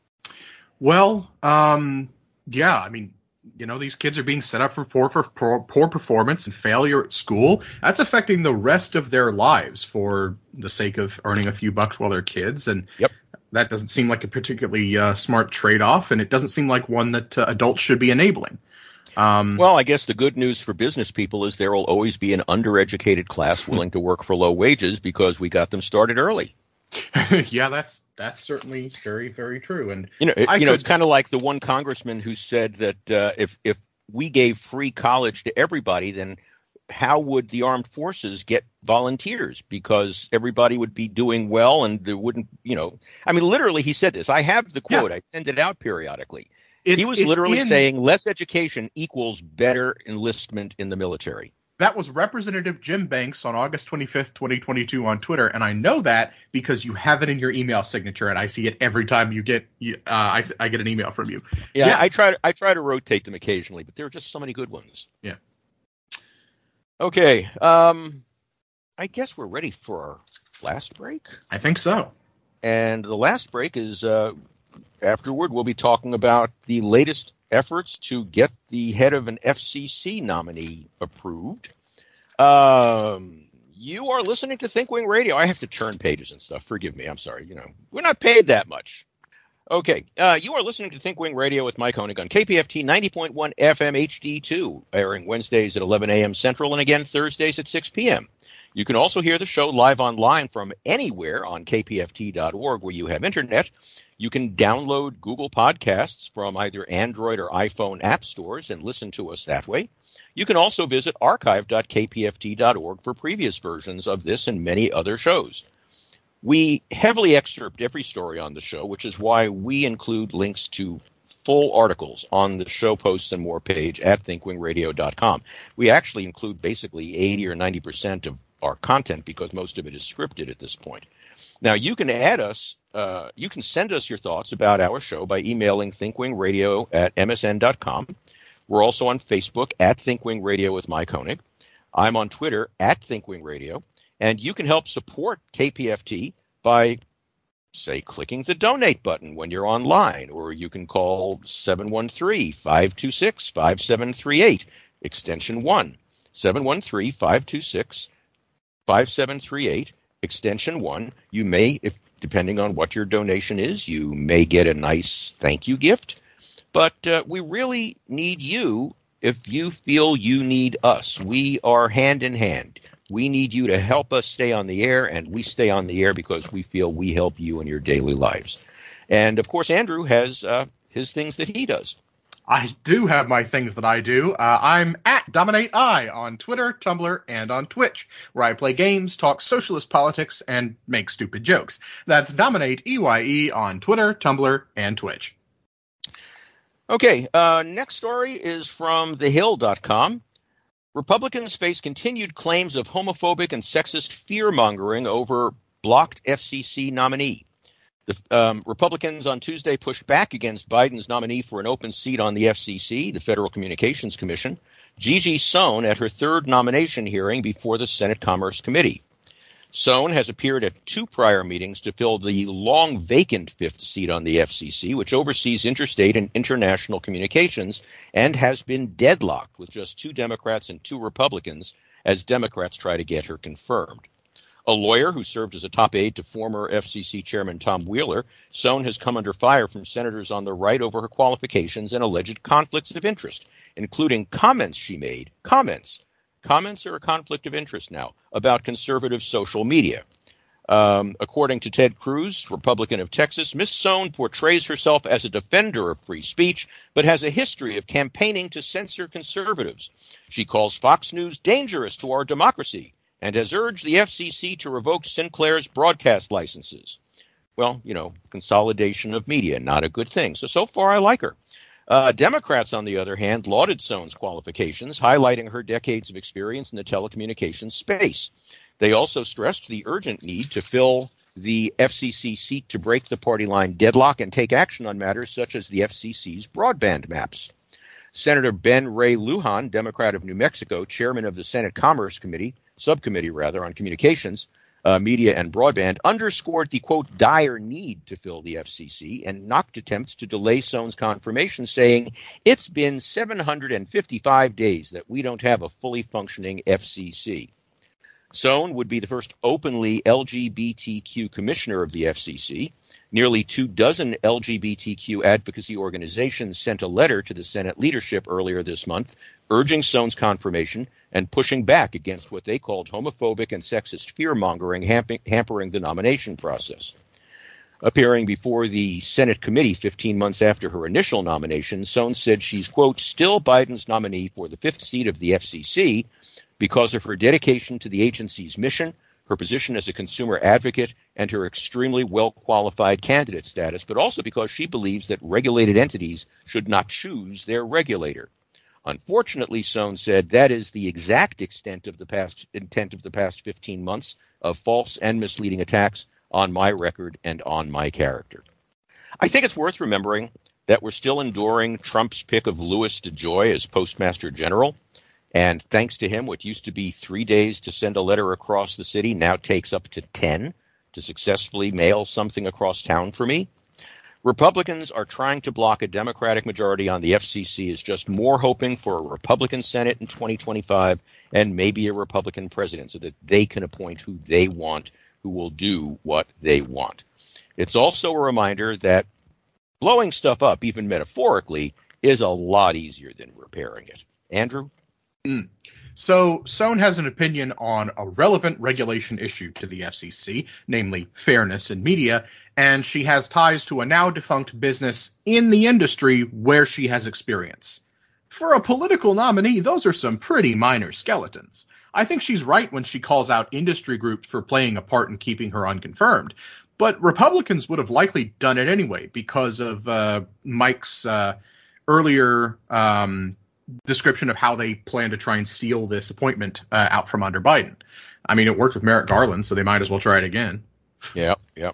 Well, um, yeah, I mean, you know, these kids are being set up for poor, for poor, poor performance and failure at school. That's affecting the rest of their lives for the sake of earning a few bucks while they're kids. And yep. That doesn't seem like a particularly uh, smart trade-off, and it doesn't seem like one that uh, adults should be enabling. Um, well, I guess the good news for business people is there will always be an undereducated class willing to work for low wages because we got them started early. Yeah, that's that's certainly very, very true. And you know, it, I you know, could... it's kind of like the one congressman who said that uh, if if we gave free college to everybody, then how would the armed forces get volunteers? Because everybody would be doing well, and there wouldn't, you know. I mean, literally, he said this. I have the quote. Yeah. I send it out periodically. It's, he was it's literally in... saying less education equals better enlistment in the military. That was Representative Jim Banks on August twenty-fifth, twenty twenty-two on Twitter, and I know that because you have it in your email signature, and I see it every time you get you, uh, I, I get an email from you. Yeah, yeah, I try to I try to rotate them occasionally, but there are just so many good ones. Yeah. Okay, um, I guess we're ready for our last break. I think so. And the last break is uh, afterward. We'll be talking about the latest efforts to get the head of an F C C nominee approved. Um, you are listening to Think Wing Radio. I have to turn pages and stuff. Forgive me. I'm sorry. You know, we're not paid that much. Okay. Uh, you are listening to Think Wing Radio with Mike Honig on K P F T ninety point one F M H D two, airing Wednesdays at eleven a.m. Central and again Thursdays at six p.m. You can also hear the show live online from anywhere on K P F T dot org where you have internet. You can download Google Podcasts from either Android or iPhone app stores and listen to us that way. You can also visit archive dot K P F T dot org for previous versions of this and many other shows. We heavily excerpt every story on the show, which is why we include links to full articles on the show posts and more page at think wing radio dot com. We actually include basically eighty or ninety percent of our content because most of it is scripted at this point. Now, you can add us, uh, you can send us your thoughts about our show by emailing thinkwingradio at m s n dot com. We're also on Facebook at thinkwingradio with Mike Honig. I'm on Twitter at thinkwingradio. And you can help support K P F T by, say, clicking the donate button when you're online, or you can call seven one three, five two six, five seven three eight, extension one, seven one three, five two six, five seven three eight, extension one. You may, if depending on what your donation is, you may get a nice thank you gift, but uh, we really need you if you feel you need us. We are hand in hand. We need you to help us stay on the air, and we stay on the air because we feel we help you in your daily lives. And, of course, Andrew has uh, his things that he does. I do have my things that I do. Uh, I'm at Dominate I on Twitter, Tumblr, and on Twitch, where I play games, talk socialist politics, and make stupid jokes. That's Dominate E Y E on Twitter, Tumblr, and Twitch. Okay, uh, next story is from the hill dot com. Republicans face continued claims of homophobic and sexist fear-mongering over blocked F C C nominee. The um, Republicans on Tuesday pushed back against Biden's nominee for an open seat on the F C C, the Federal Communications Commission, Gigi Sohn, at her third nomination hearing before the Senate Commerce Committee. Sohn has appeared at two prior meetings to fill the long vacant fifth seat on the F C C, which oversees interstate and international communications, and has been deadlocked with just two Democrats and two Republicans as Democrats try to get her confirmed. A lawyer who served as a top aide to former F C C Chairman Tom Wheeler, Sohn has come under fire from senators on the right over her qualifications and alleged conflicts of interest, including comments she made, comments, comments are a conflict of interest now, about conservative social media. Um, according to Ted Cruz, Republican of Texas, Miz Sohn portrays herself as a defender of free speech, but has a history of campaigning to censor conservatives. She calls Fox News dangerous to our democracy and has urged the F C C to revoke Sinclair's broadcast licenses. Well, you know, consolidation of media, not a good thing. So, so far I like her. Uh, Democrats, on the other hand, lauded Sohn's qualifications, highlighting her decades of experience in the telecommunications space. They also stressed the urgent need to fill the F C C seat to break the party line deadlock and take action on matters such as the F C C's broadband maps. Senator Ben Ray Lujan, Democrat of New Mexico, chairman of the Senate Commerce Committee, subcommittee rather, on communications, Uh, media and broadband, underscored the, quote, dire need to fill the F C C and knocked attempts to delay Sohn's confirmation, saying, it's been seven hundred fifty-five days that we don't have a fully functioning F C C. Sohn would be the first openly L G B T Q commissioner of the F C C. Nearly two dozen L G B T Q advocacy organizations sent a letter to the Senate leadership earlier this month, urging Sohn's confirmation and pushing back against what they called homophobic and sexist fear-mongering hamp- hampering the nomination process. Appearing before the Senate committee fifteen months after her initial nomination, Sohn said she's, quote, still Biden's nominee for the fifth seat of the F C C because of her dedication to the agency's mission, her position as a consumer advocate, and her extremely well-qualified candidate status, but also because she believes that regulated entities should not choose their regulator. Unfortunately, Sohn said, that is the exact extent of the past intent of the past fifteen months of false and misleading attacks on my record and on my character. I think it's worth remembering that we're still enduring Trump's pick of Louis DeJoy as Postmaster General. And thanks to him, what used to be three days to send a letter across the city now takes up to ten to successfully mail something across town for me. Republicans are trying to block a Democratic majority on the F C C is just more hoping for a Republican Senate in twenty twenty-five and maybe a Republican president so that they can appoint who they want, who will do what they want. It's also a reminder that blowing stuff up, even metaphorically, is a lot easier than repairing it. Andrew? Mm. So, Sohn has an opinion on a relevant regulation issue to the F C C, namely fairness in media, and she has ties to a now-defunct business in the industry where she has experience. For a political nominee, those are some pretty minor skeletons. I think she's right when she calls out industry groups for playing a part in keeping her unconfirmed, but Republicans would have likely done it anyway because of uh, Mike's uh, earlier um description of how they plan to try and steal this appointment uh, out from under Biden. I mean, it worked with Merrick Garland, so they might as well try it again. Yeah, yeah.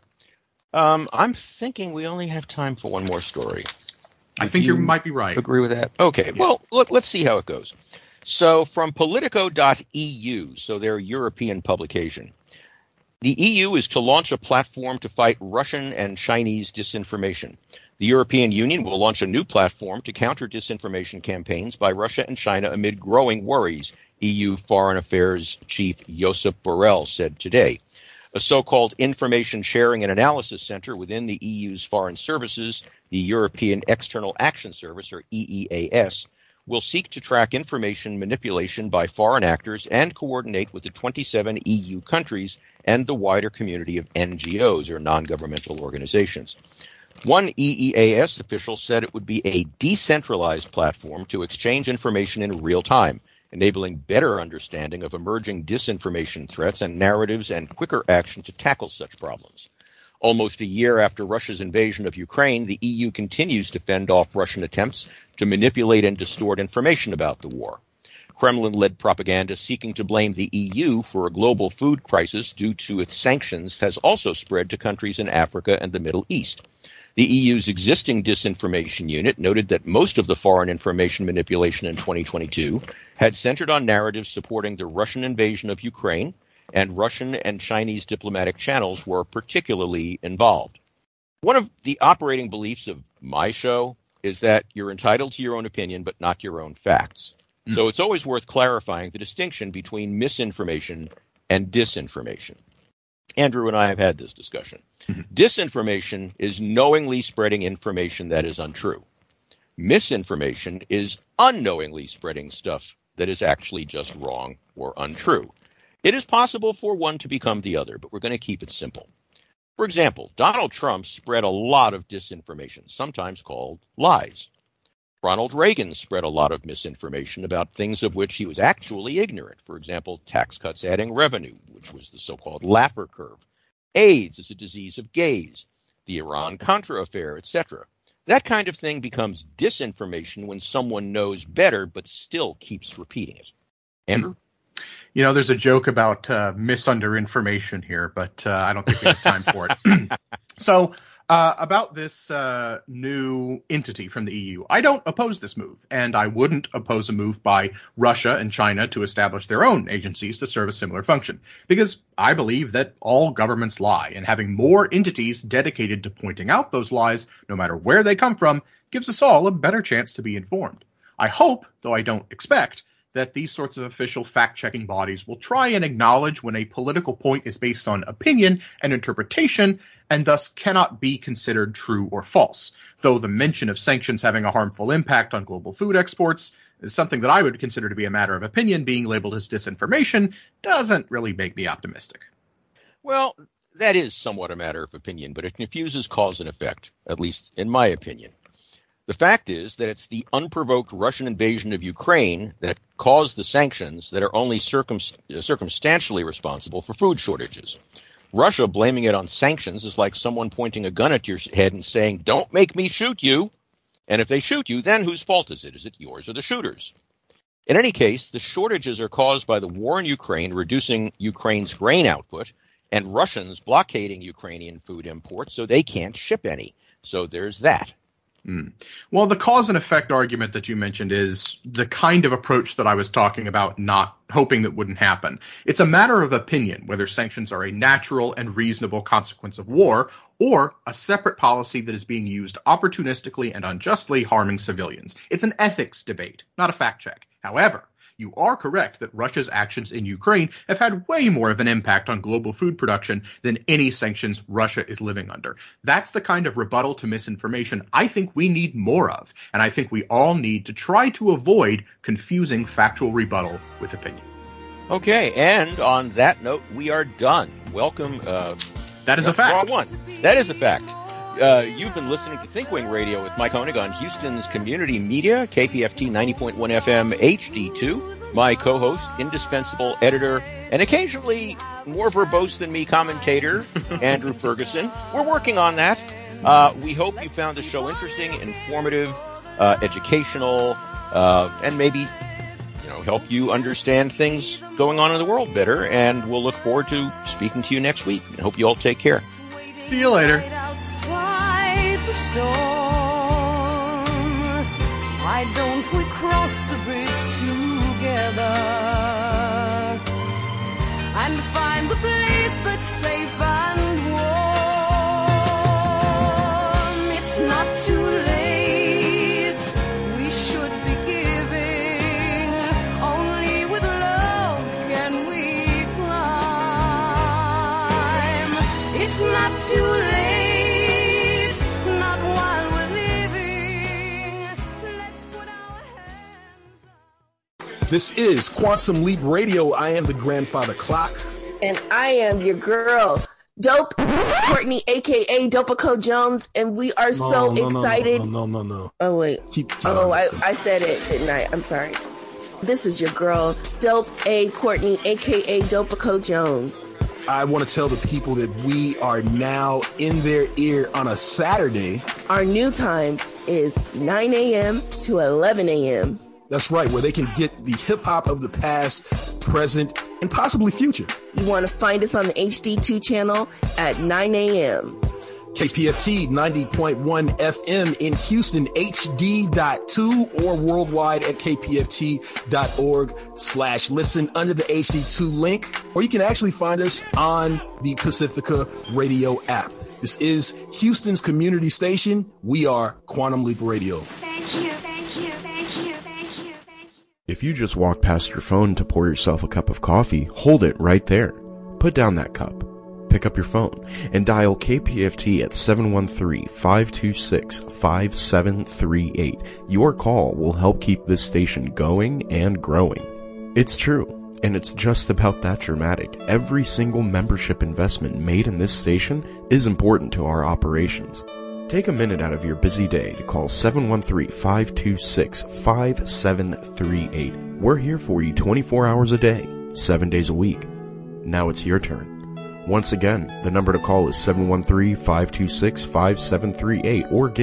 Um, I'm thinking we only have time for one more story. I think you might be right. Agree with that? Okay, Yeah. well, look, let's see how it goes. So from Politico dot E U, so their European publication, the E U is to launch a platform to fight Russian and Chinese disinformation. The European Union will launch a new platform to counter disinformation campaigns by Russia and China amid growing worries, E U Foreign Affairs Chief Josep Borrell said today. A so-called Information Sharing and Analysis Center within the E U's foreign services, the European External Action Service, or E E A S, will seek to track information manipulation by foreign actors and coordinate with the twenty-seven E U countries and the wider community of N G Os, or non-governmental organizations. One E E A S official said it would be a decentralized platform to exchange information in real time, enabling better understanding of emerging disinformation threats and narratives and quicker action to tackle such problems. Almost a year after Russia's invasion of Ukraine, the E U continues to fend off Russian attempts to manipulate and distort information about the war. Kremlin-led propaganda seeking to blame the E U for a global food crisis due to its sanctions has also spread to countries in Africa and the Middle East. The E U's existing disinformation unit noted that most of the foreign information manipulation in twenty twenty-two had centered on narratives supporting the Russian invasion of Ukraine and Russian and Chinese diplomatic channels were particularly involved. One of the operating beliefs of my show is that you're entitled to your own opinion, but not your own facts. Mm. So it's always worth clarifying the distinction between misinformation and disinformation. Andrew and I have had this discussion. Mm-hmm. Disinformation is knowingly spreading information that is untrue. Misinformation is unknowingly spreading stuff that is actually just wrong or untrue. It is possible for one to become the other, but we're going to keep it simple. For example, Donald Trump spread a lot of disinformation, sometimes called lies. Ronald Reagan spread a lot of misinformation about things of which he was actually ignorant. For example, tax cuts adding revenue, which was the so-called Laffer curve. AIDS is a disease of gays, the Iran-Contra affair, et cetera. That kind of thing becomes disinformation when someone knows better but still keeps repeating it. Andrew? You know, there's a joke about uh, misunder-information here, but uh, I don't think we have time for it. So, uh, about this uh, new entity from the E U, I don't oppose this move, and I wouldn't oppose a move by Russia and China to establish their own agencies to serve a similar function, because I believe that all governments lie, and having more entities dedicated to pointing out those lies, no matter where they come from, gives us all a better chance to be informed. I hope, though I don't expect, that these sorts of official fact-checking bodies will try and acknowledge when a political point is based on opinion and interpretation and thus cannot be considered true or false, though the mention of sanctions having a harmful impact on global food exports is something that I would consider to be a matter of opinion. Being labeled as disinformation doesn't really make me optimistic. Well, that is somewhat a matter of opinion, but it confuses cause and effect, at least in my opinion. The fact is that it's the unprovoked Russian invasion of Ukraine that caused the sanctions that are only circum- circumstantially responsible for food shortages. Russia blaming it on sanctions is like someone pointing a gun at your head and saying, "Don't make me shoot you." And if they shoot you, then whose fault is it? Is it yours or the shooters? In any case, the shortages are caused by the war in Ukraine, reducing Ukraine's grain output, and Russians blockading Ukrainian food imports so they can't ship any. So there's that. Mm. Well, the cause and effect argument that you mentioned is the kind of approach that I was talking about, not hoping that wouldn't happen. It's a matter of opinion whether sanctions are a natural and reasonable consequence of war or a separate policy that is being used opportunistically and unjustly harming civilians. It's an ethics debate, not a fact check. However, you are correct that Russia's actions in Ukraine have had way more of an impact on global food production than any sanctions Russia is living under. That's the kind of rebuttal to misinformation I think we need more of, and I think we all need to try to avoid confusing factual rebuttal with opinion. Okay, and on that note, we are done. Welcome. Uh, that is a fact. One. That is a fact. Uh, you've been listening to Thinkwing Radio with Mike Honig on Houston's community media, K P F T ninety point one F M H D two. My co-host, indispensable editor, and occasionally more verbose than me commentator, Andrew Ferguson. We're working on that. Uh, we hope you found the show interesting, informative, uh, educational, uh, and maybe, you know, help you understand things going on in the world better. And we'll look forward to speaking to you next week. I hope you all take care. See you later. Outside the storm, why don't we cross the bridge together and find the place that's safe and warm? It's not too late, we should be giving. Only with love can we climb. It's not too late, not while we're living. Let's put our hands up. This is Quantum Leap Radio. I am the grandfather clock. And I am your girl, Dope Courtney, a k a. Dopico Jones, and we are No, so no, no, excited. No, no, no, no, no. Oh, wait. Keep Oh, I, I said it, didn't I? I'm sorry. This is your girl, Dope A. Courtney, a k a. Dopico Jones. I want to tell the people that we are now in their ear on a Saturday. Our new time is nine a.m. to eleven a.m. That's right, where they can get the hip-hop of the past, present, and possibly future. You want to find us on the H D two channel at nine a.m. K P F T ninety point one F M in Houston, H D dot two, or worldwide at K P F T dot org slash listen under the H D two link, or you can actually find us on the Pacifica Radio app. This is Houston's community station. We are Quantum Leap Radio. Thank you, thank you, thank you, thank you, thank you. If you just walk past your phone to pour yourself a cup of coffee, hold it right there. Put down that cup. Pick up your phone and dial K P F T at seven one three, five two six, five seven three eight. Your call will help keep this station going and growing. It's true. And it's just about that dramatic. Every single membership investment made in this station is important to our operations. Take a minute out of your busy day to call seven one three, five two six, five seven three eight. We're here for you twenty-four hours a day, seven days a week. Now it's your turn. Once again, the number to call is seven one three, five two six, five seven three eight or give